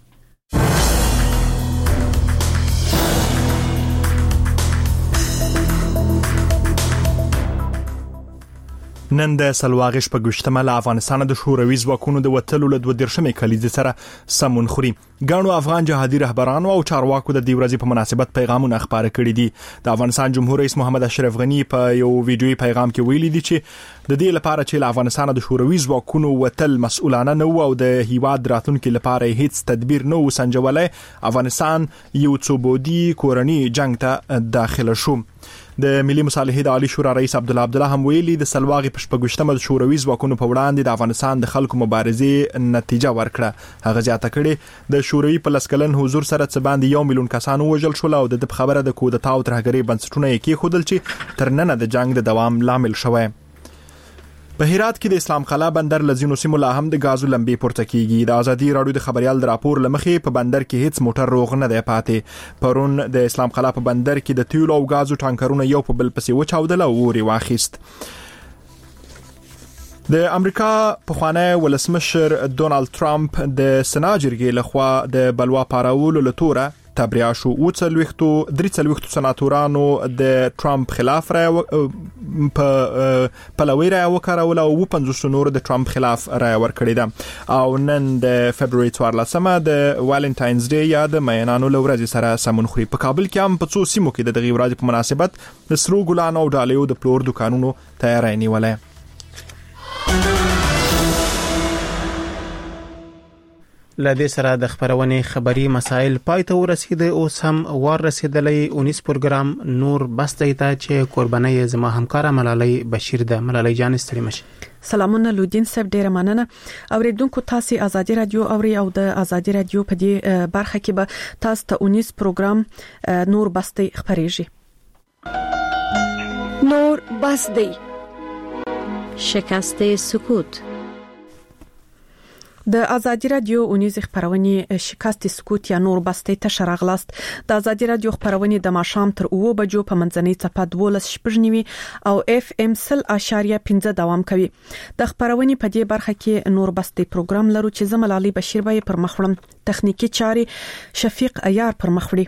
نن د سلواغش په ګشتمه له افغانستان د شوروي ځواکونو د وټلو له دوه دیرشمې کلیزې سره سمون خوري. ګڼو افغان جهادي رهبرانو او چارواکو د دې ورځې په مناسبت پیغامونه خبره کړي دي. د افغانستان جمهور رئیس محمد اشرف غنی په یو ویډیوي پیغام کې ویلي دي چې د دې لپاره چې له افغانستان د شوروي ځواکونو وټل مسؤلانه نه وو او د هیواد راتلونکو لپاره هیڅ تدبیر نه وسنجولای، افغانستان یو څوبودي کورنی جنگ ته داخله شو. د ملي مصالحې د عالی شورا رئیس عبد الله عبد الله هم ویلي د سلواغې په شپږشتمه د شوروي ځواکونو په وړاندې د افغانستان د خلکو مبارزې نتیجه ورکړه. هغه زیاته کړې د شوروي په لسکلن حضور سره څه باندې یو میلیون کسان وژل شول او د خبره د کودتا او ترهګرۍ بنسټونه یې کېښودل چې تر ننه د جنگ د دوام لامل شوی. په هرات کې د اسلام قلعه بندر لزینو سیمو لا هم د غازو لمبې پورته کیږي. د ازادي رادیو د خبريال د راپور لمخې په بندر کې هیڅ موټر روغ نه دی پاتې. پرون د اسلام قلعه په بندر کې د تیلو او غازو ټانکرونه یو په بل پسې وچاودل او وري واخیست. د امریکا پخوانی ولسمشر ډونالد ټرمپ د سناجرګي لخوا د بلوا پاراولو لتوره تبریا شو. او څلويختو درې څلويختو سناتورانو د ټرمپ خلاف را په پلوي را وکړول او پنځوس نور د ټرمپ خلاف را ورکړی ده. او نن د فبراير څوارلسمه د والنټاینز ډے یا د مینانو لورځ سره سمون خوري. په کابل کې هم په څو سیمو کې د دغه ورځ په مناسبت د سرو ګلانو او ډالیو د پلور دکانونو تیاری نیولای.
لدې سره د خبرونه خبري مسائل پای ته ورسیده. اوس هم وار رسیدلې اونیس پروګرام نور بس دیتا چې قرباني زما همکار ملالۍ بشیر ده. ملالۍ جان ستړي مشه.
سلامونه لودین صاحب، ډیره مننه. اوریدونکو تاسو ازادي رادیو اوري او د ازادي رادیو په دې برخه کې به تاسو ته اونیس پروګرام نور بس دی خبريږي.
نور بس دی شکسته سکوت.
د ازادي رادیو اونیز خبرونه شکست سکوت یا نور بسته ته شرغلاست. د ازادي رادیو خبرونه د ماشام تر اوه بجو په منځنۍ صفه دولس شپږنیوي او اف ام صفر اشاریه پنځه دوام کوي. د خبرونه په دې برخه کې نور بسته پروګرام لرو چې زملالي بشیر به پر مخړم، تخنیکی چاري شفیق ایار پر مخړي.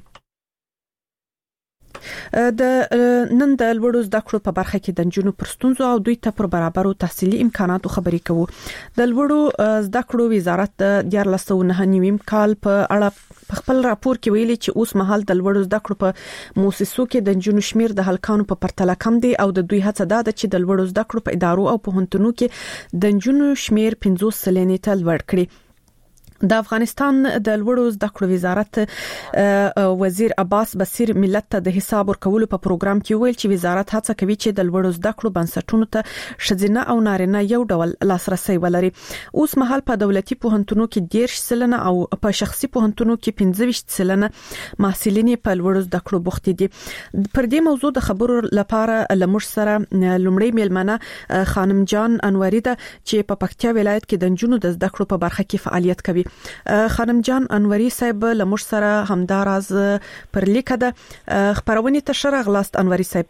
د نن د لوړو زده کړو په برخه کې د جنونو پرستونزو او دوی ته پر برابرو تحصیلي امکاناتو خبرې کوو. د لوړو زده کړو وزارت د دیار لسو نه نیویم کال په اړه خپل راپور کې ویلي چې اوس مهال د لوړو زده کړو په مؤسسو کې د جنونو شمیر د هلکانو په پرتله کم دی او د دوی هڅه ده چې د لوړو زده کړو په ادارو او په هنتونو کې د جنونو شمیر پنځوس سلنې ته لوړ کړي. د افغانستان د لوړو زده کړو وزارت وزیر عباس بصیر ملت ته د حساب ورکولو په پروګرام کې ویل چې وزارت هڅه کوي چې د لوړو زده کړو بنسټونو ته شذینه او نارینه یو ډول لاسرسي ولري. اوس مهال په دولتي پوهنتونو کې ډیر سلنه او په شخصي پوهنتونو کې پنځه ویشت سلنه محصلین په لوړو زده کړو بوخت دي. پر دې موضوع د خبرو لپاره لمر سره لومړی میلمنه خانم جان انوري ده چې په پکتیا ولایت کې د جنونو د زده کړو په برخه کې فعالیت کوي. خانم جان انوري صاحب لمر سره همداراز پر لیکه ده خبرونه ته شرغلاست. انوري صاحب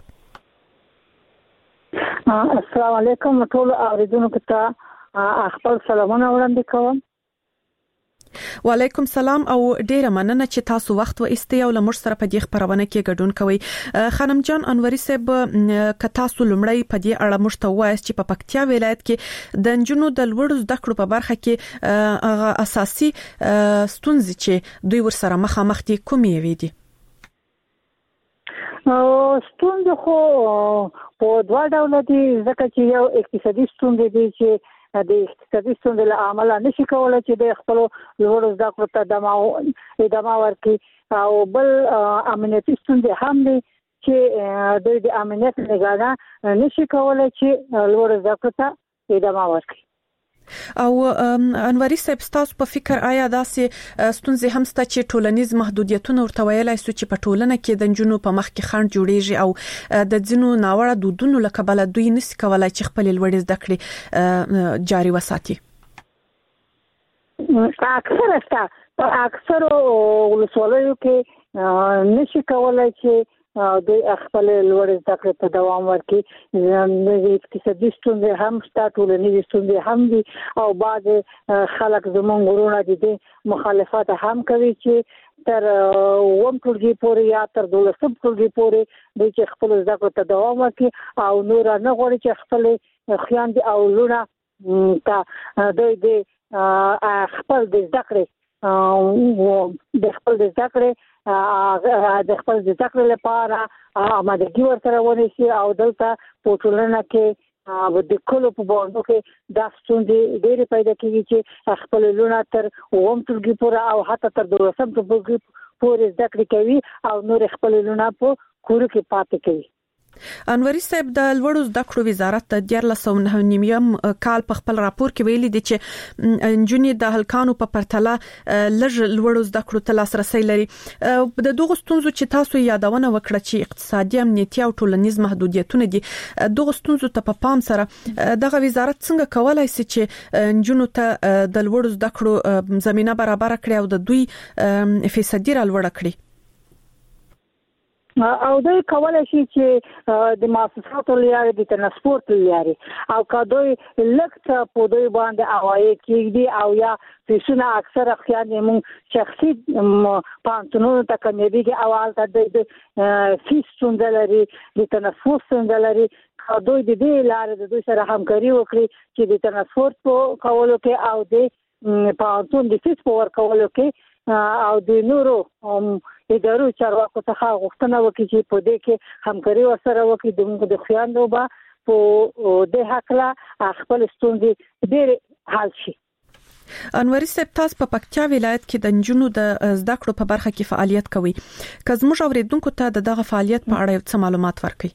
وعلیکم سلام او ډیره مننه چې تاسو وخت و ایستئ او لمر سره په دې خبرونه کې ګډون کوئ. خانم جان انوري صاحب ک تاسو لمړی په دې اړه مشته وایي چې په پکتیا ولایت کې د انجونو د لوړو زده کړو په برخه کې اساسي ستونزې چې دوی ورسره مخامخ دي کومې وي دي؟
ستونزې خو په دوه ډوله دي، ځکه چې یو اقتصادي ستونزې دي چې د اقتصادي ستونزې له امله نشي کولای چې د خپل لوړو زده کړو ته ادامه ورکړي، او بل امنیتي ستونزې هم دي چې دوی د امنیت نگاه نشي کولای چې لوړو زده کړو ته ادامه ورکړي.
او انوري صاحب تاسو په فکر آیا داسې ستونزې هم ست چې ټولنیز محدودیتونه ورته ویلای سو چې په ټولنه کې د جنونو په مخ کې خنډ جوړیږي او د ځینو ناوړه دودونو لکه بل دوی نس کولای چې خپل لوړ زده کړې جاري وساتي؟
اکثر استا په اکثر ولسوالیو کې نشي کولای چې د خپل لوړ زده کړې ته دوام ورکړي. د اقتصادي ستونزې هم شته، ټولنیز ستونزې هم دي، او بعض خلک زموږ ورونه دي مخالفت هم کوي چې تر اووم ټولګي پورې یا تر دولسم ټولګي پورې د خپل زده کړې ته دوام ورکړي، او نور نه غواړي چې خپل خویندې او لونه ته دوی د خپل د زده کړې د خپل د زده کړې د خپل د زده کړې لپاره آمادګي ورسره ونیسي، او دلته په ټولنه کې د کلو په باندې کې دا ستونزې ډېرې پیدا کیږي چې خپل لونه تر اووم ټولګي پورې او حتی تر دولسم ټولګي پورې زده کړې کوي، او نور خپل لونه په کور کې پاتې کوي.
انوري صاحب د لوړو زده کړو وزارت د دیارلس سوه نهه نیم کال په خپل راپور کې ویلي دي چې انجونې د هلکانو په پرتله لږ لوړو زده کړو ته لاسرسي لري. د دغه ستونزو چې تاسو یادونه وکړه چې اقتصادي، امنیتي او ټولنیز محدودیتونه دي، دغه ستونزو ته په پام سره دغه وزارت څنګه کولای شي چې انجونو ته د لوړو زده کړو زمينه برابر کړي او د دوی فیصدي را لوړ کړي؟
او دوی کولای شي چې د مؤسساتو لارې د ترانسپورت لارې او که دوی لکه په دوی باندې عواید کېږي او یا فیسونه اکثره خیانې مون شخصي پانتونونو ته کمیږي او حالت د فیس څنګه لري د ترانسپورت څنګه لري، که دوی د دې لارې د دوی سره همکاري وکړي چې د ترانسپورت په کولو کې او د پانتون د فیس په ورکولو کې او د نورو ادارو چارواکو څخه غوښتنه وکړي چې په دې کې همکاري ورسره وکړي، د موږ د خویندو به په دې حق خپل ستونزې ډېر حل شي.
انوري صاحب تاسو په پکتیا ولایت کې د انجونو د زده کړو په برخه کې فعالیت کوي، که زموږ اوریدونکو ته دغه فعالیت په اړه څه معلومات ورکړي؟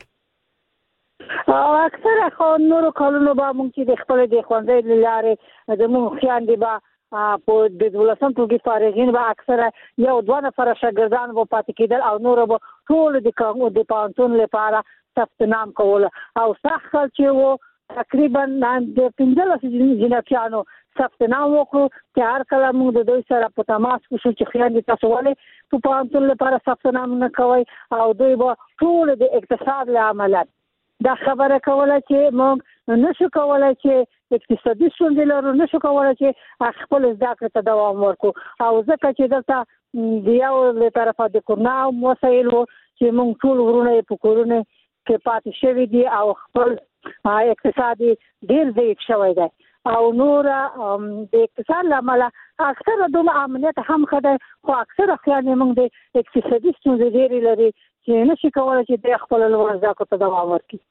اکثره خو نورو کلونو به موږ چې د خپل د خوندې لارې د موږ خویندې به په د دولسم ټولګي فارغین به اکثره یو دوه نفره شاګردان به پاتې کېدل، او نور به ټول د د پانتون لپاره ثبت نام کول، او سخت چې وو تقریبا د پنځلس جنکیانو ثبت نام وکړو چې هر کله موږ د دوی سره په تماس کې شو چې خویندې تاسو ولې په پانتون لپاره ثبت نام نه کوئ، او دوی به ټول د اقتصاد له امله دا خبره کوله چې موږ نشو کولای چې اقتصادي ستونزې لرو، نشو کولای چې خپل زده کړې ته دوام ورکړو، او ځکه چې دلته د یو له طرفه د کرونا مسایل وو چې موږ ټول ورونه په کورونه کې پاتې شوي دي او خپل اقتصادي ډېر ضعیف شوی دی، او نور د اقتصاد له امله اکثره دومره امنیت هم ښه دی، خو اکثره خیانې موږ د اقتصادي ستونزې ډېرې لري چې نشي کولای چې د خپل لوړ زده کړو ته دوام ورکړي.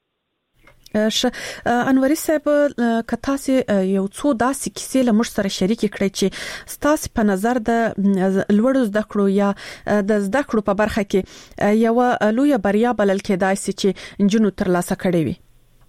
انوري صاحب که تاسو یو څو داسې کیسې له موږ سره شریک کړئ چې تاسو په نظر د لوړو زده کړو یا د زده کړو په برخه کې یو لوی بریا بلل کېدای شي چې انجونو ترلاسه کړي وي؟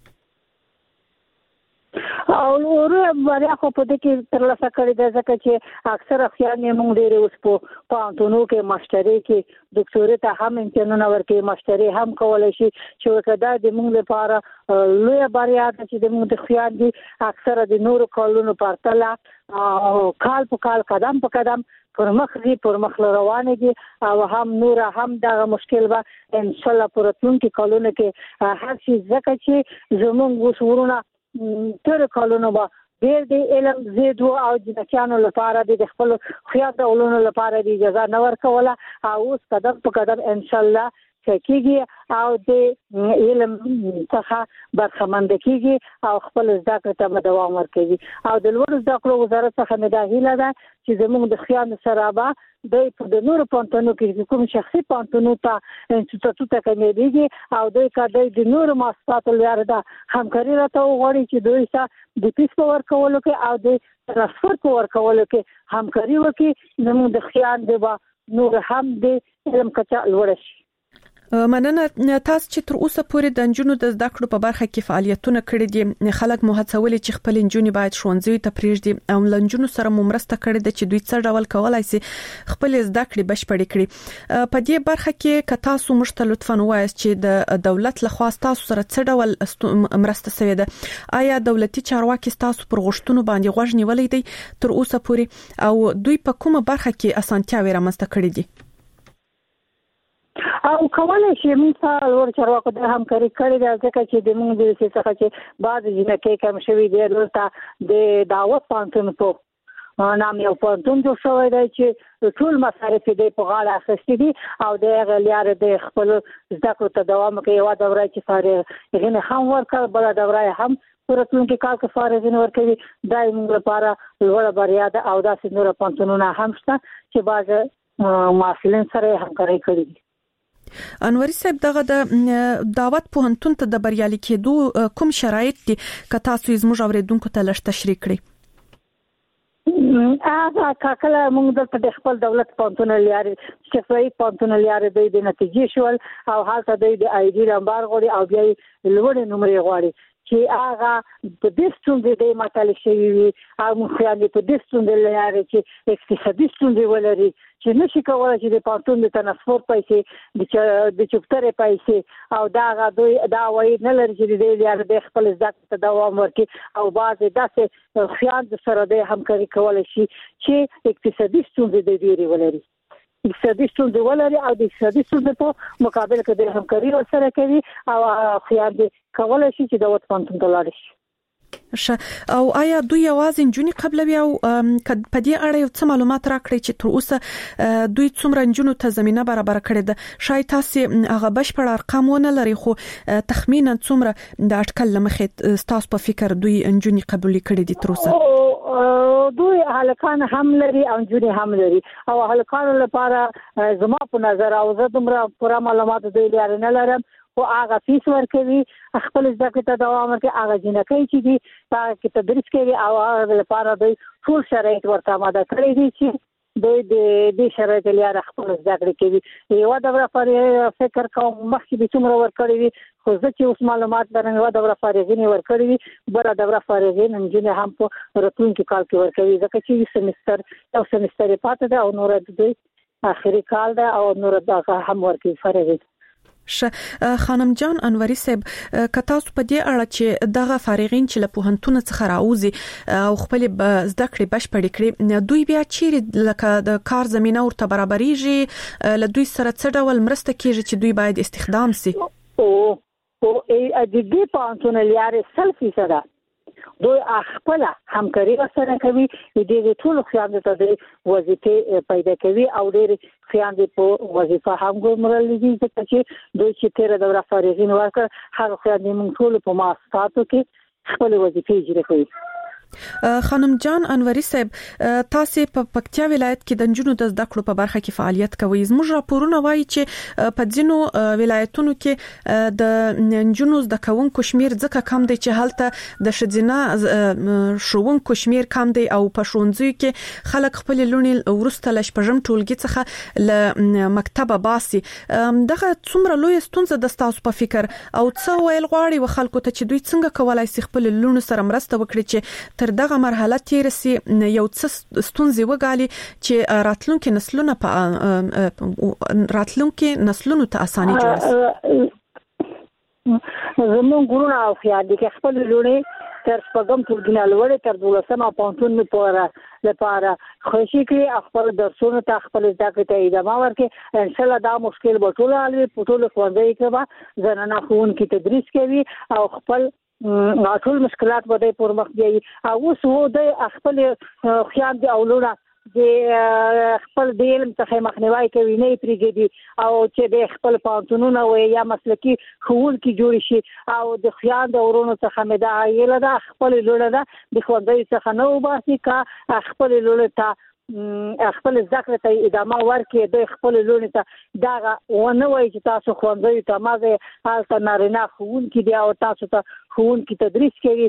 او ورو بریا خو په دې کې ترلاسه کړې ده ځکه چې اکثره خیانې موږ ډېرې اوس په پوهنتونو کې ماسټري کې ډاکټوري ته هم امتحانونه ورکوي، ماسټري هم کولی شي چې ورته دا د موږ لپاره لویه بریا ده چې د موږ د خویندې اکثره د نورو کالونو پرتله کال په کال قدم په قدم پر مخ دي پر مخ روانې دي، او هم نور هم دغه مشکل به ان شاء الله پر راتلونکي کالونو کې هر شي ځکه چې زموږ اوس ورونه تر کالونو به ډېر د علم زیدو او جنچانو لپاره د خپل خیاط علوم لپاره د اجازه نه ورکوله او اوس قدم په قدم ان شاء الله کېږي او د علم څخه برخمند کېږي او خپل زده کړې ته دوام ورکوي او د لوړ زده کړو وزارت څخه مې دا هیله ده چې زموږ د خیانو سره به د د نور پانتونو کې کوم شخصي پانتونو ته انسټیټیوټ ته کېږي او دوی کډای د نور مؤسساتو لپاره د همکاري راته وغوړي چې دوی سره د پیس پاور کولو کې او د ترانسفر پاور کولو کې همکاري وکړي زموږ د خیان دی با نور هم د علم کچا لوړ شي.
مننه تاسو چې تر اوسه پورې د انجونو د زده کړو په برخه کې فعالیتونه کړې دي خلک مو هڅولي چې خپل انجونې باید ښوونځي ته پریږدي او لنجونو سره مو مرسته کړې ده چې دوی څه ډول کولای شي خپل زده کړې بشپړې کړي په دې برخه کې که تاسو موږ ته لطفاً ووایاست چې د دولت لخوا تاسو سره څه ډول مرسته شوې ده آیا دولتي چارواکي تاسو پر غوښتنو باندې غوږ نیولې دي تر اوسه پورې او دوی په کومه برخه کې اسانتیاوې رامنځته کړې دي
او کولای شي موږ ته ور چارواکو د همکاري کړې ده ځکه چې د موږ د څه چې بعض جنکې کم شوی دی ورته د دعوت پانتون په نام یو پانتون جوړ شوی دی چې ټول مصارف دې په غاړه اخیستي دي او د غلیار د خپل زده کړو ته دوام کوي یو دوره چې فارغ غنه هم ورکړ بل دوره هم پرتون کې کار کې فارغ نه ورکوي دای موږ لپاره لوړه بریا ده او داسې نور پانتونونه هم شته چې بعض معلولین سره همکاري کړې دي.
انوري صاحب دغه د دعوت پوهنتون ته د بریالي کېدو کوم شرایط دي که تاسو زموږ اوریدونکو ته لږ تشریح کړئ؟
هغه کاکله موږ د خپل دولت پوهنتون لري شفاهي پوهنتون لري د نتیجې شول او حالت د آی ډي نمبر غوړي او بیا لوړ نمرې غوړي چې هغه د دې ستونزې د مطالعه شوی او مخیانه په دې ستونزې لري چې اقتصادي ستونزې ولري چې نشي کولای چې د پانتون د ترانسپورت پیسې د چوپترې پیسې او دا غوي دا وایي نه لري چې د لري د خپل ځکه ته دوام ورکړي او بعض داسې خیان سره د همکاري کولای شي چې اقتصادي ستونزې د ډیری ولري اقتصادي ستونزې ولري او د اقتصادي ستونزې په مقابل کې د همکاري سره کوي او خیان دي کولای شي چې د وټ پانتون ته لاړ شي.
شه او آیا دوی یوازې انجونی قبلوي او په دې اړه یو څه معلومات راکړي چې تر اوسه دوی څومره انجونو ته زمينه برابر کړې ده شاید تاسو هغه بشپړ ارقام ونه لري خو تخمینا څومره د اټکل لمخې تاسو په فکر دوی انجونی قبولي کړې دي تر اوسه؟
دوی هلکان هم لري او انجونی هم لري او هلکان لپاره زما په نظر او زه دومره پوره معلومات دوی لري نه لرم خو هغه فیس ورکوي خپل ځکه ته دوام ورکوي هغه جنکې چې دي تاسو تدریس کوي او هغه لپاره دوی ټول شرایط ورته آماده کړی دي چې دوی د دې شرایط لپاره خپل ځکه کوي یو دا ورته فکر کوم مخکې به څومره ورکړی وي خو زه چې اوس معلومات لرم یو دا ورته فارغین ورکړی وي بل دا ورته فارغین انجینر هم په راتلونکي کال کې ورکوي ځکه چې سمستر یو سمستر پاتې ده او نور د اخري کال ده او نور دا هم ورکوي فارغین.
ش خانم جان انوري صاحب که تاسو په دې اړه چې دغه فارغین چې له پوهنتون څخه راوځي او خپل زده کړې بشپړې کړي دوی بیا چیرې لکه د کار زمينه ورته برابرېږي له دوی سره څه ډول مرسته کیږي چې دوی باید استخدام شي؟
او او ا د دې پوهنتون لري سلفي سره دوی خپل همکاري سره کوي د دې ټول خیانت ته د وظیفې پیدا کوي او ډېر خیانت په وظیفه هم ګمرل دي چې دوی چې تیر دوره فارغین ورکړ هغه خیانت موږ ټول په مؤسساتو کې خپل وظیفې اجرا کوي.
خانم جان انوري صاحب تاسو په پکتیا ولایت کې د انجونو د زده کړو په برخه کې فعالیت کوي زموږ راپورونه وایي چې په ځینو ولایتونو کې د انجونو زده کوونکو شمیر ځکه کم دی چې هلته د شذینه شوونکو شمیر کم دی او په ښوونځیو کې خلک خپل لونې ورسته لښ پژم ټولګي څخه ل مکتبه باسي دغه څومره لوی ستونزه د تاسو په فکر او څه ویل غواړي و خلکو ته چې دوی څنګه کولای شي خپل لونو سره مرسته وکړي چې تر دغه مرحله تیر سي یو څه ستونزې وګالي چې راتلونکي نسلونه په راتلونکي نسلونو ته اساني جوړ شي.
زموږ ګورونه او خیال دي چې خپل لونې تر سپږم ټولګي لوړې تر دولسمه پونتون لپاره لپاره خوشي کړي خپل درسونه ته خپل ځکه ته ادامه ورکړي ان شاء الله دا مشکل به ټول حل وي په ټول ښوونځي کې به زنانه ښوونکي تدریس کوي او خپل ټول مشکلات به د پر مخ دی او اوس وو د خپل خیال دی اولونه د خپل د علم څخه مخنیوي کوي نه پریږدي او چې د خپل پانتونونه وي یا مسلکی خول کی جوړ شي او د خیال د ورونو څخه مدا ایله د خپل لونه د خوندې څخه نو باسي کا خپل لونه ته خپل ذکر ته ادامه ورکړي د خپل لونه ته دا ونه وای چې تاسو خوندې ته مازه تاسو نارینه خون کې دی او تاسو ته خون کې تدریس کوي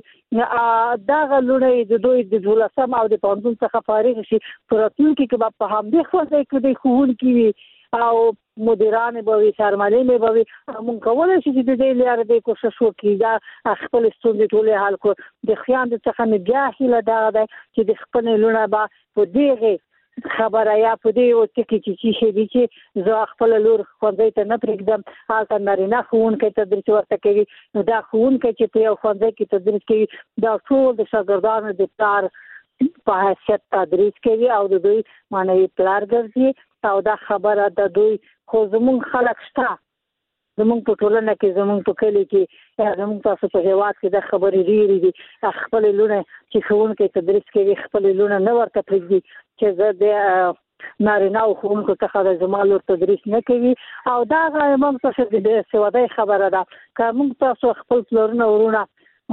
دا غلونه د دوی د دولسم او د پوندون څخه فارغ شي پراتون کې به په هم دي خوځي کې د خون کې او مدیران به وي سرمایه به وي مونږ کولای شو چې د دې لپاره د کوشش وکړو دا خپل ستونزې ټول حل کو د خیان څخه نه بیا هله دا ده چې د خپل لونه با په دې خبره یا په دې وخت کې چې شي دي چې زه خپل لور خوځې ته نه پرېږدم حالت نارینه خون کې تدریس ورته کوي نو دا خون کې چې په خوځې کې تدریس کوي دا ټول د شاګردانو د پلار په حیثیت تدریس کوي او د دوی معنی پلار ګرځي او دا خبره د دوی خو زمونږ خلک شته زمونږ په ټولنه کې زمونږ په کلی کې زمونږ تاسو په هیواد کې د خبرې ډېرې دي خپل لونه چې ښوونکي تدریس کوي خپل لونه نه ورته پرېږدي چې زه د نارینه او ښوونکو څخه د زما لور تدریس نه کوي او دا موږ ته د سوادۍ خبره ده که موږ تاسو خپل پلرونه ورونه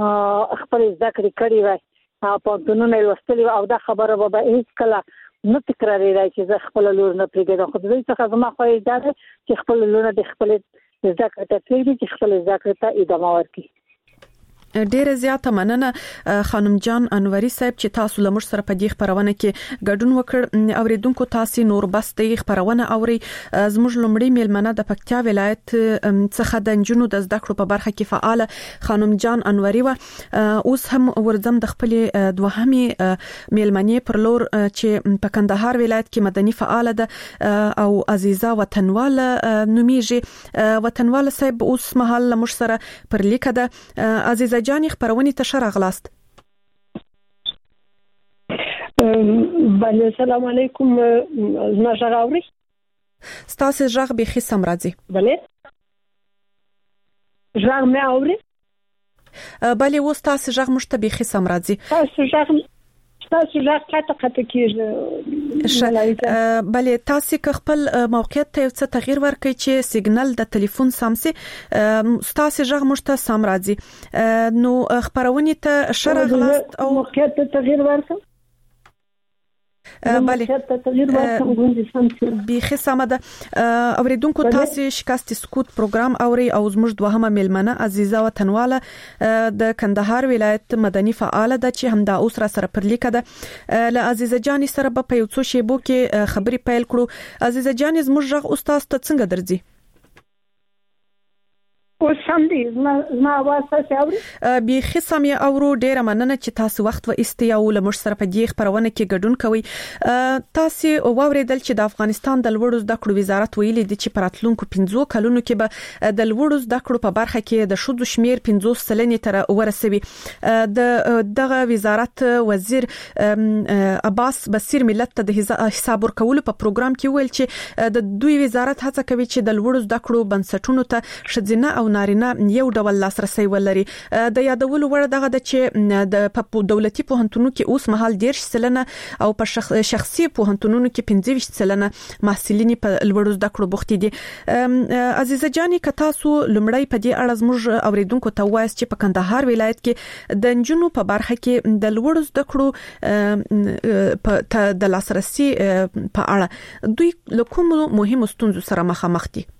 خپل زده کړې کړې وای پوهنتونونه یې لوستلي او دا خبره به هېڅکله نه تکرارېدای چې زه خپل لور نه پرېږدم خو د دوی څخه زما خواهش دا ده چې خپل لورونه د خپل زده کړې ته پرېږدي چې خپل زده کړې ته ادامه ورکړي
ډیره زیاته مننه خانم جان انوري صاحب چې تاسو لمر سره په دې خبرونه کې ګډون وکړ اوریدونکو تاسو نور بس د خبرونه اوري زموږ لمړی میلمنه د پکتیا ولایت څخه د جنونو د زده کړو په برخه کې فعال خانم جان انوري و اوس هم ورزم د خپل دوهمي میلمنې پر لور چې په کندهار ولایت کې مدني فعال ده او عزیزه وطنواله نومیږي وطنواله صاحب اوس مهال لمر سره پر لیکه ده عزیزه جانی خبرونه ته شرغلاست
بله السلام علیکم زما ژغوري
ستاسو ژغ به خصم راځي
بله ژغ مې اوري
بله و ستاسو ژغ مشته به خصم راځي
تاسو ژغ تاسو ژغ کته کته کیږي
بله تاسو که خپل موقعیت ته څه تغییر ورکړي چې سیګنال د ټلیفون سامسي تاسو ژغ مشته سم راځي نو خبرونه ته شرغلاست او
موقعیت ته تغییر ورکړي
بله بیخي سمه ده اوریدونکو تاسو شکست سکوت پروګرام اوري او زموږ دوهمه میلمنه عزیزه وطنواله د کندهار ولایت مدني فعال ده چې همدا اوس را سره پر لیکه ده له عزیزه جان سره په یو څو شیبو کې خبري پیل کړو عزیزه جان زموږ ژغ استاد ته څنګه درځي
او سم دي زما زما आवाज تاسو اوري
به خصم یې اورو ډیره مننه چې تاسو وخت و استیا او لمر سره په دې خبرونه کې ګډون کوي تاسو واوریدل چې د افغانستان د لوړو زده کړو وزارت ویلي دی چې پراتلونکو پنځو کلونو کې به د لوړو زده کړو په برخه کې د شودو شمیر پنځوس سلنې تر ورسوي د دغه وزارت وزیر عباس بصیر ملت ته د حساب ورکولو په پروګرام کې ویل چې د دوی وزارت هڅه کوي چې د لوړو زده کړو بنسټونو ته شذینه او نارینه یو ډول لاسرسي ولري د یادولو وړ دغه د چې د دولتي پوهنتونونو کې اوس مهال ډیر سلنه او په شخصي پوهنتونونو کې پنځه ویشت سلنه محصلین په لوړو زده کړو بوخت دي عزیزه جانی که تاسو لمړی په دې اړه زموږ اوریدونکو ته وایي چې په کندهار ولایت کې د جنونو په برخه کې د لوړو زده کړو په د لاسرسي په اړه دوی له کوم مهمو ستونزو سره مخامخ دي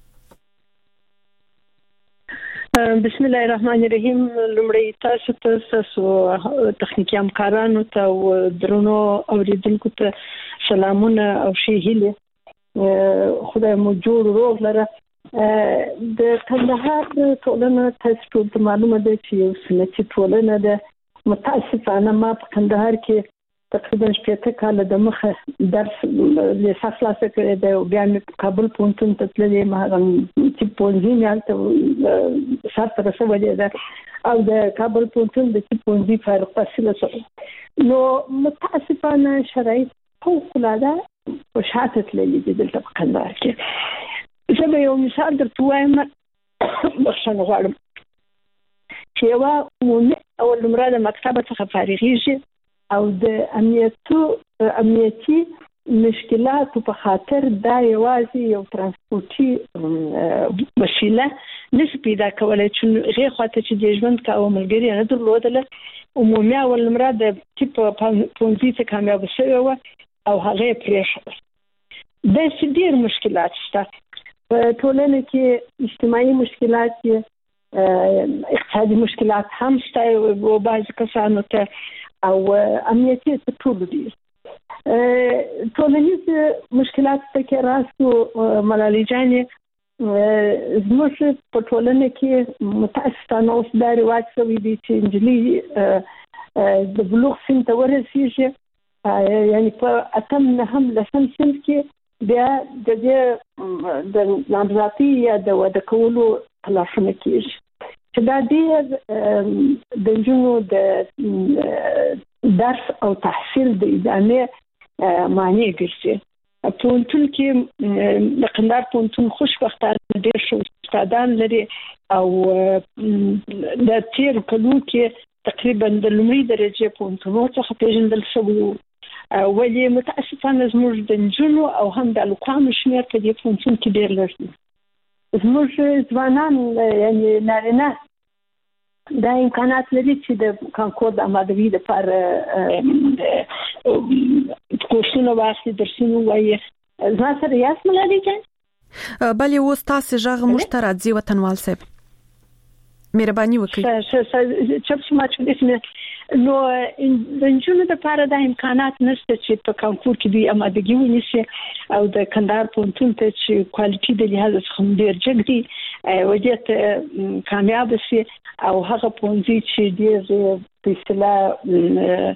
بسم الله الرحمن الرحیم لمړی تاسو ته تاسو تخنیکی همکارانو ته او درنو اوریدونکو ته سلامونه او ښې هیلې خدای مو جوړ روغ لره د کندهار ټولنه تاسو ته معلومه ده چې یو سنتي ټولنه ده متاسفانه ما په کندهار کې تقریبا شپږ کال د مخه درس لیسانس خلاص کړی دی او بیا مې کابل پوهنتون ته تللی ما چې پوهنځي مې هلته شرط رسولې ده او د کابل پوهنتون د پوهنځي فارغ التحصیل شوم نو متاسفانه شرایط فوق العاده په شاته تللي دي دلته په کندهار کې زه به یو مثال درته وایم بخښنه غواړم چې یو عمومي او لمړه د مکتب څخه فارغيږي او د امنیتو امنیتي مشکلات په خاطر دا یوازې یو ترانسپورتي وسیله نشي پیدا کولای چې غیر خاطر چې د ژوند کا او ملګری نه درلودله عمومي او لمړه د ټیپ پونځي څخه کامیاب شوی و او هغه پرېښه د ډېر مشکلات شته په ټولنه کې اجتماعي مشکلات اقتصادي مشکلات هم شته او بعض کسانو ته او امنیتي ټول دي ټولنیز مشکلات ته راستو ملالۍ جانې زموږ په ټولنه کې متاسفانه اوس دا رواج شوی دی چې انجلۍ د بلوغ سن ته ورسیږي یعنی په اتم نه هم لسم سن کې بیا د دې د نامزادۍ یا د واده کولو تلاشونه کیږي چې دا ډېر د جنو د درس او تحصیل د ادامې معنی ګرځي په ټول کې د قندار پونتون خوشبختانه ډېر شو استادان لري او د تیر کلو کې تقریبا د لومړي درجه پونتونو څخه پیژندل شوی ولې متاسفانه زموږ د جنو او هم د لوکانو شمیر په دې پونتون کې ډېر لږ دي زموږ ځوانان یعنی نارینه دا امکانات لري چې د کانکور د آمادګۍ لپاره کورسونه واخلي درسونه وایي زما سره یاست ملالۍ جان
بلې اوس تاسې غږ موږ ته راځي وطنوال صاحب مهرباني وکړئ
چپ شما چې اسمه نو د نجونو لپاره د امکانات نشته چې په کانکور کې دوی آمادګي ونیسي او د کندهار پوهنتون ته چې کوالټي د لحاظ څخه ډېر جګ دي وجه کامیاب شي او هغه پوهنځي چې ډېر په اصطلاح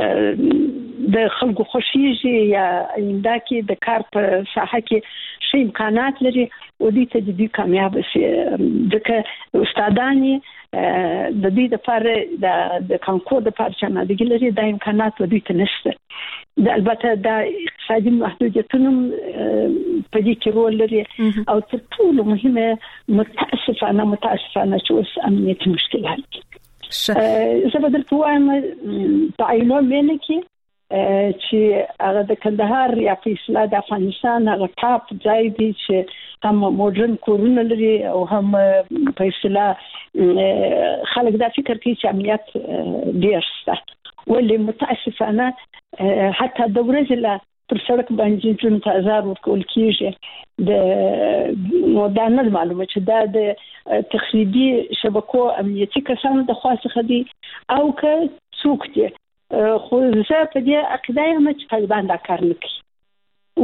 د خلکو خوشیږي یا ایندا کې د کار په ساحه کې شي امکانات لري او دې ته د دې کامیاب شي ځکه استادانی د دې لپاره د کانکور لپاره چې آمادګي لري د امکانات ودی ته نشته د البته د اقتصادي محدودیتونو په دې کې رول لري او تر ټولو مهمه متاسفانه متاسفانه چې اوس امنیتي مشکلات دي زه به درته وایم په عینو مینه کې چې هغه د کندهار یا په اصطلاح د افغانستان هغه ټاپ ځای دی چې هم موډرن کورونه لري او هم په اصطلاح خلک دا فکر کوي چې امنیت ډېر شته ولې متاسفانه حتی د ورځې لا پر سړک باندې جون ته آزار ورکول کیږي د نو دا نه معلومه چې دا د تخریبي شبکو امنیتي کسانو د خوا څخه دي او که څوک دي خو زه په دې عقیده یم چې طالبان دا کار نه کوي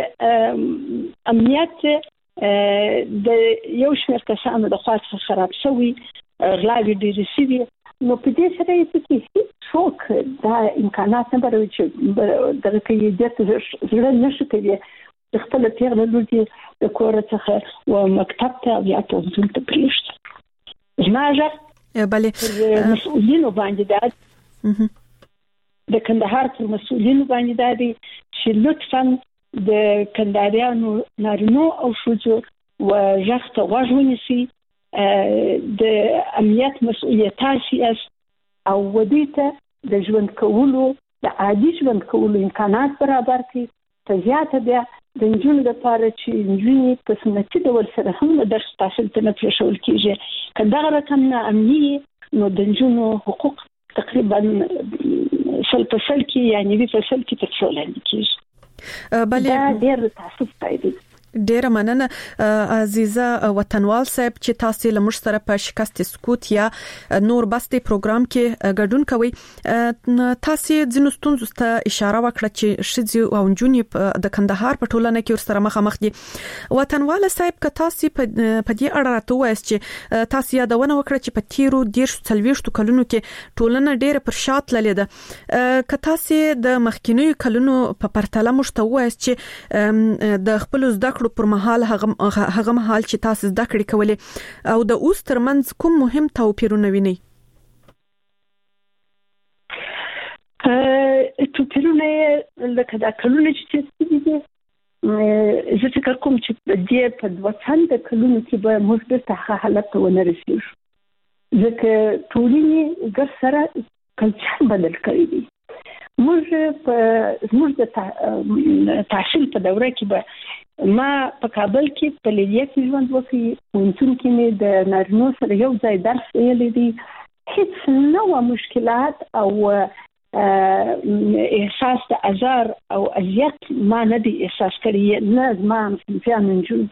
ولې امنیت د یو شمېر کسانو د خوا څخه خراب شوي غلاوې ډېرې شوي نو په دې سره یې پکې هیڅوک دا امکانات نه لري چې دغه کوي د زړه نشي کوي د خپل پیغله لور دې د کور څخه و مکتب ته یا پوهنتون ته پرېږدي زما ږغ
بلې
مسؤلینو باندې دا د کندهار پر مسؤلینو باندې دا دي چې لطفاً د کندهاریانو نارینو او ښځو و ږغ ته غوږ ونیسي د امنیت مسؤلیت تاسې یاست او ودې ته د ژوند کولو د عادي ژوند کولو امکانات برابر کړي په زیاته بیا د نجونو لپاره چې نجونې په سنتي ډول سره هم درس تحصیل ته نه پرېښول کېږي که دغه رقم نه امني نو د نجونو حقوق تقریبا سل په سل کې یا نوي په سل کې تر څو لاندې کېږي
بلې
دا ډېر تاسف دی
ډیره مننه عزیزه وطنوال صاحب چې تاسو له موږ سره په شکست سکوت یا نور بستي پروګرام کې ګډون کوي تاسو ځینو ستونزو ته اشاره وکړه چې شذ او جنونی د کندهار په ټولنه کې ورسره مخامخ دي وطنوال صاحب که تاسو په دې اړه راته وایست چې تاسو یادونه وکړه چې په تیرو ډیر څلويشت کلونو کې ټولنه ډیره پر شاته لید که تاسو د مخکینیو کلونو په پرتله مشته وایست چې د خپل زده کړو پر مهال هغه هغه مهال چې تاسو زده کړې کولې او د اوس ترمنځ کوم مهم توپیرونه ویني
ا توپیرونه لکه دا کلونه چې دي زه فکر کوم چې د دې په دوه څند کلونو کې به موږ د هغه حالت ته ونه رسیږو ځکه ټولنې ګر سره کلچر بدل کړی دی. موږ په موږ د تحصیل په دوره کې به ما په کابل کې په لیدیا کې ژوند وکړ، پوهنتون کې مې د نارینو سره یو ځای درس ویلی دی. هیڅ نوع مشکلات او احساس د ازار او اذیت ما نه دی احساس کړی، نه زما صنفیان نجون.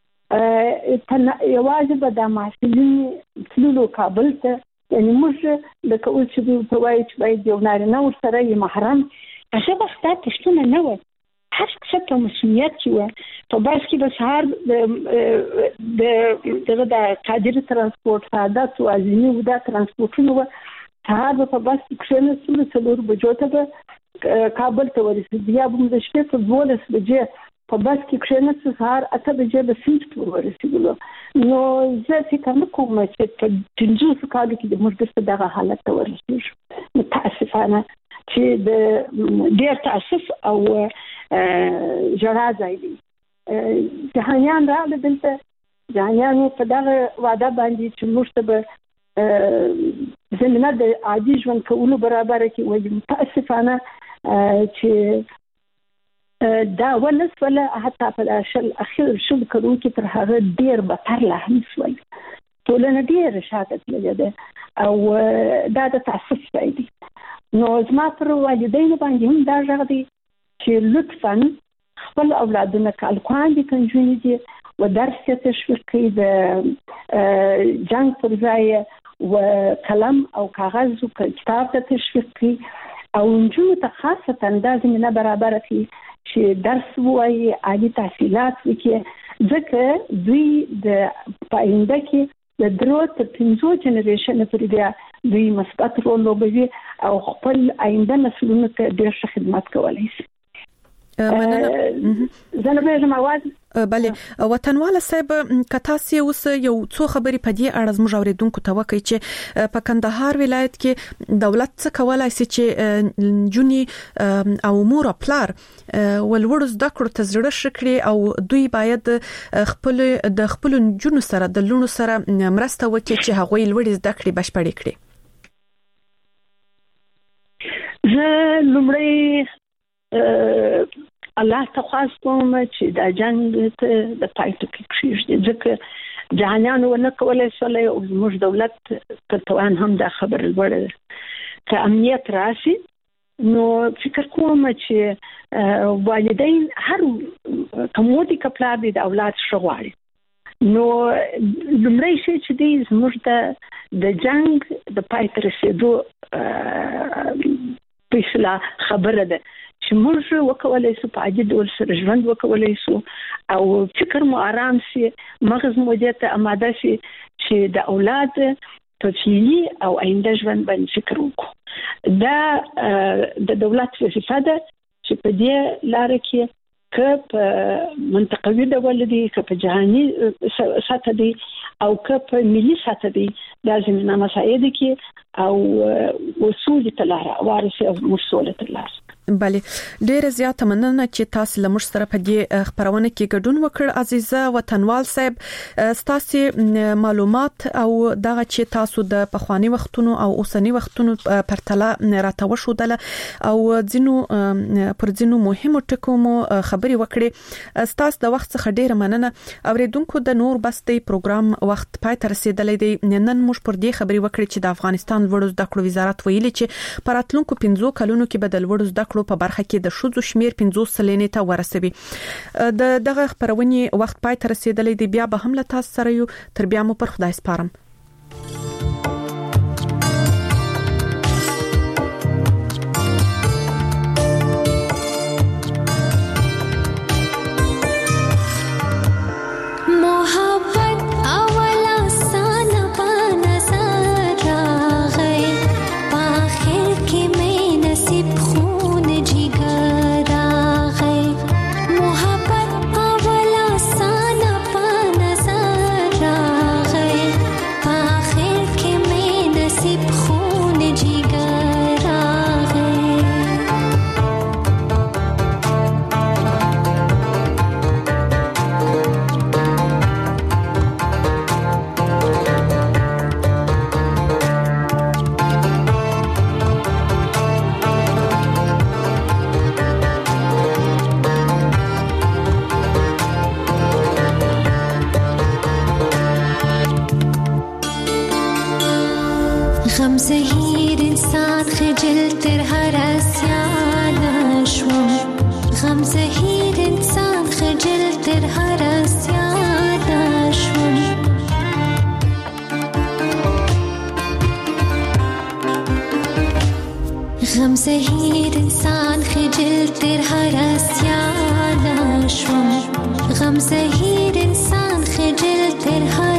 یوازې به د محصلین تللو کابل ته، یعنی موږ لکه اوس چې په وایي چې باید یو نارینه ورسره یې محرم، هغه وخت دا پوښتنه نه وه. هر څه ته مسؤلیت چې وه. په بس کې به سهار د دغه د قادر ترانسپورټ سعادت او عظیمي و دا ترانسپورټونه وه. سهار به په بس کې کښېناستو، څلور بجو ته به کابل ته ورسېدو، یا به مو د شپې په دولس بجې په بس کې کښېناستو، سهار اته بجې به سیند پورې ورسېدلو. نو زه فکر نه کوم چې په پنځوسو کالو کې د موږ داسې دغه حالت ته ورسېږو. متاسفانه چې د ډېر تاسف او ژړا ځای دی. جهانیان راغله دلته، جهانیانو په دغه وعده باندې چې موږ ته به زمینه د عادي ژوند کولو برابره کړي. وایي متاسفانه چې دا ولسوله حتی په شل اخر شل کلو کې تر هغه ډېر بدتر لا هم شول. ټولنه ډېره شاته تللې ده او دا د تاسف ځای دی. نو زما پر والدینو باندې هم دا غږ دی چې لطفاً خپل اولادونه کالکوان دي کنجونې دي و درس یې تشویق کړي، د جنگ پر ځای و قلم او کاغذ او کتاب ته تشویق کړي او نجونو ته خاصتا دا زمینه برابره کړي چې درس ووایي، عالي تحصیلات وکړي، ځکه دوی د په آینده کې د درو تر پنځو جنریشن پورې بیا دوی مثبت رول لوبوي او خپل آینده نسلونو ته ډېر ښه خدمت کولی شي. زه نه پوهېږم اواز
بله وطنواله صاحب که تاسې اوس یو څو خبرې په دې اړه زموږ اورېدونکو ته وکړئ چې په کندهار ولایت کې دولت څه کولی شي چې نجونې او مور او پلار ولوړو زده کړو ته زړه ښه کړي او دوی باید خپل د خپلو نجونو سره د لوڼو سره مرسته وکړي چې هغوی لوړې زده کړې بشپړې کړي.
زه لومړی الله ته خواست کوم چې دا جنگ ته د پای ته کېږي، ځکه جهانیانو ونه کولی شولی او زموږ دولت تر توان هم دا خبره لوړه ده. که امنیت راشي نو فکر کوم چې والدین هر کومودي که پلار دی د اولاد ښه غواړي، نو لومړی شی چې دی زموږ د جنگ د پای ته رسېدو فیصله خبره ده چې موږ وکولی شو په عادي ډول سره ژوند وکولی شو او فکر مو آرام شي، مغز مو دې ته اماده شي چې د اولاد په فعلي او آینده ژوند باندې فکر وکړو. دا د دولت وظیفه ده چې په دې لاره کې که په منطقوي ډول دي، که په جهاني سطح دي او که په ملي سطح دي، دا زمینه مساعده کې او وصول ته لاره وارث او مسؤل ته لاره.
بله ډیره زیاته مننه چې تاسو لمر سره په دې خبرونه کې ګډون وکړ. عزیزه وطنوال صاحب، تاسو معلومات او دغه چې تاسو د پخوانی وختونو او اوسنی وختونو پرتله راته وښودله او ځینو پر ځینو مهمو ټکو مو خبري وکړې. تاسو د وخت څخه ډیره مننه. اوریدونکو د نور بستي پروګرام وخت پای ته رسیدلی دی. نن موږ پر دې خبري وکړې چې د افغانستان وړو زده کړو وزارت ویلي چې په راتلونکو پنځو کلونو کې بدل وړو زده په برخه کې د شذو شمیر پنځوس سلنې ته ورسوي. د دغه خبرونې وخت پای ته رسیدلی دی. بیا به هم له تاسو سره یو، تر بیا مو پر خدای سپارم.
آخر زهیر انسان خجل تر هر اسیانا شوم غم زهیر انسان خجل تر هر اسیانا شوم غم زهیر انسان خجل تر هر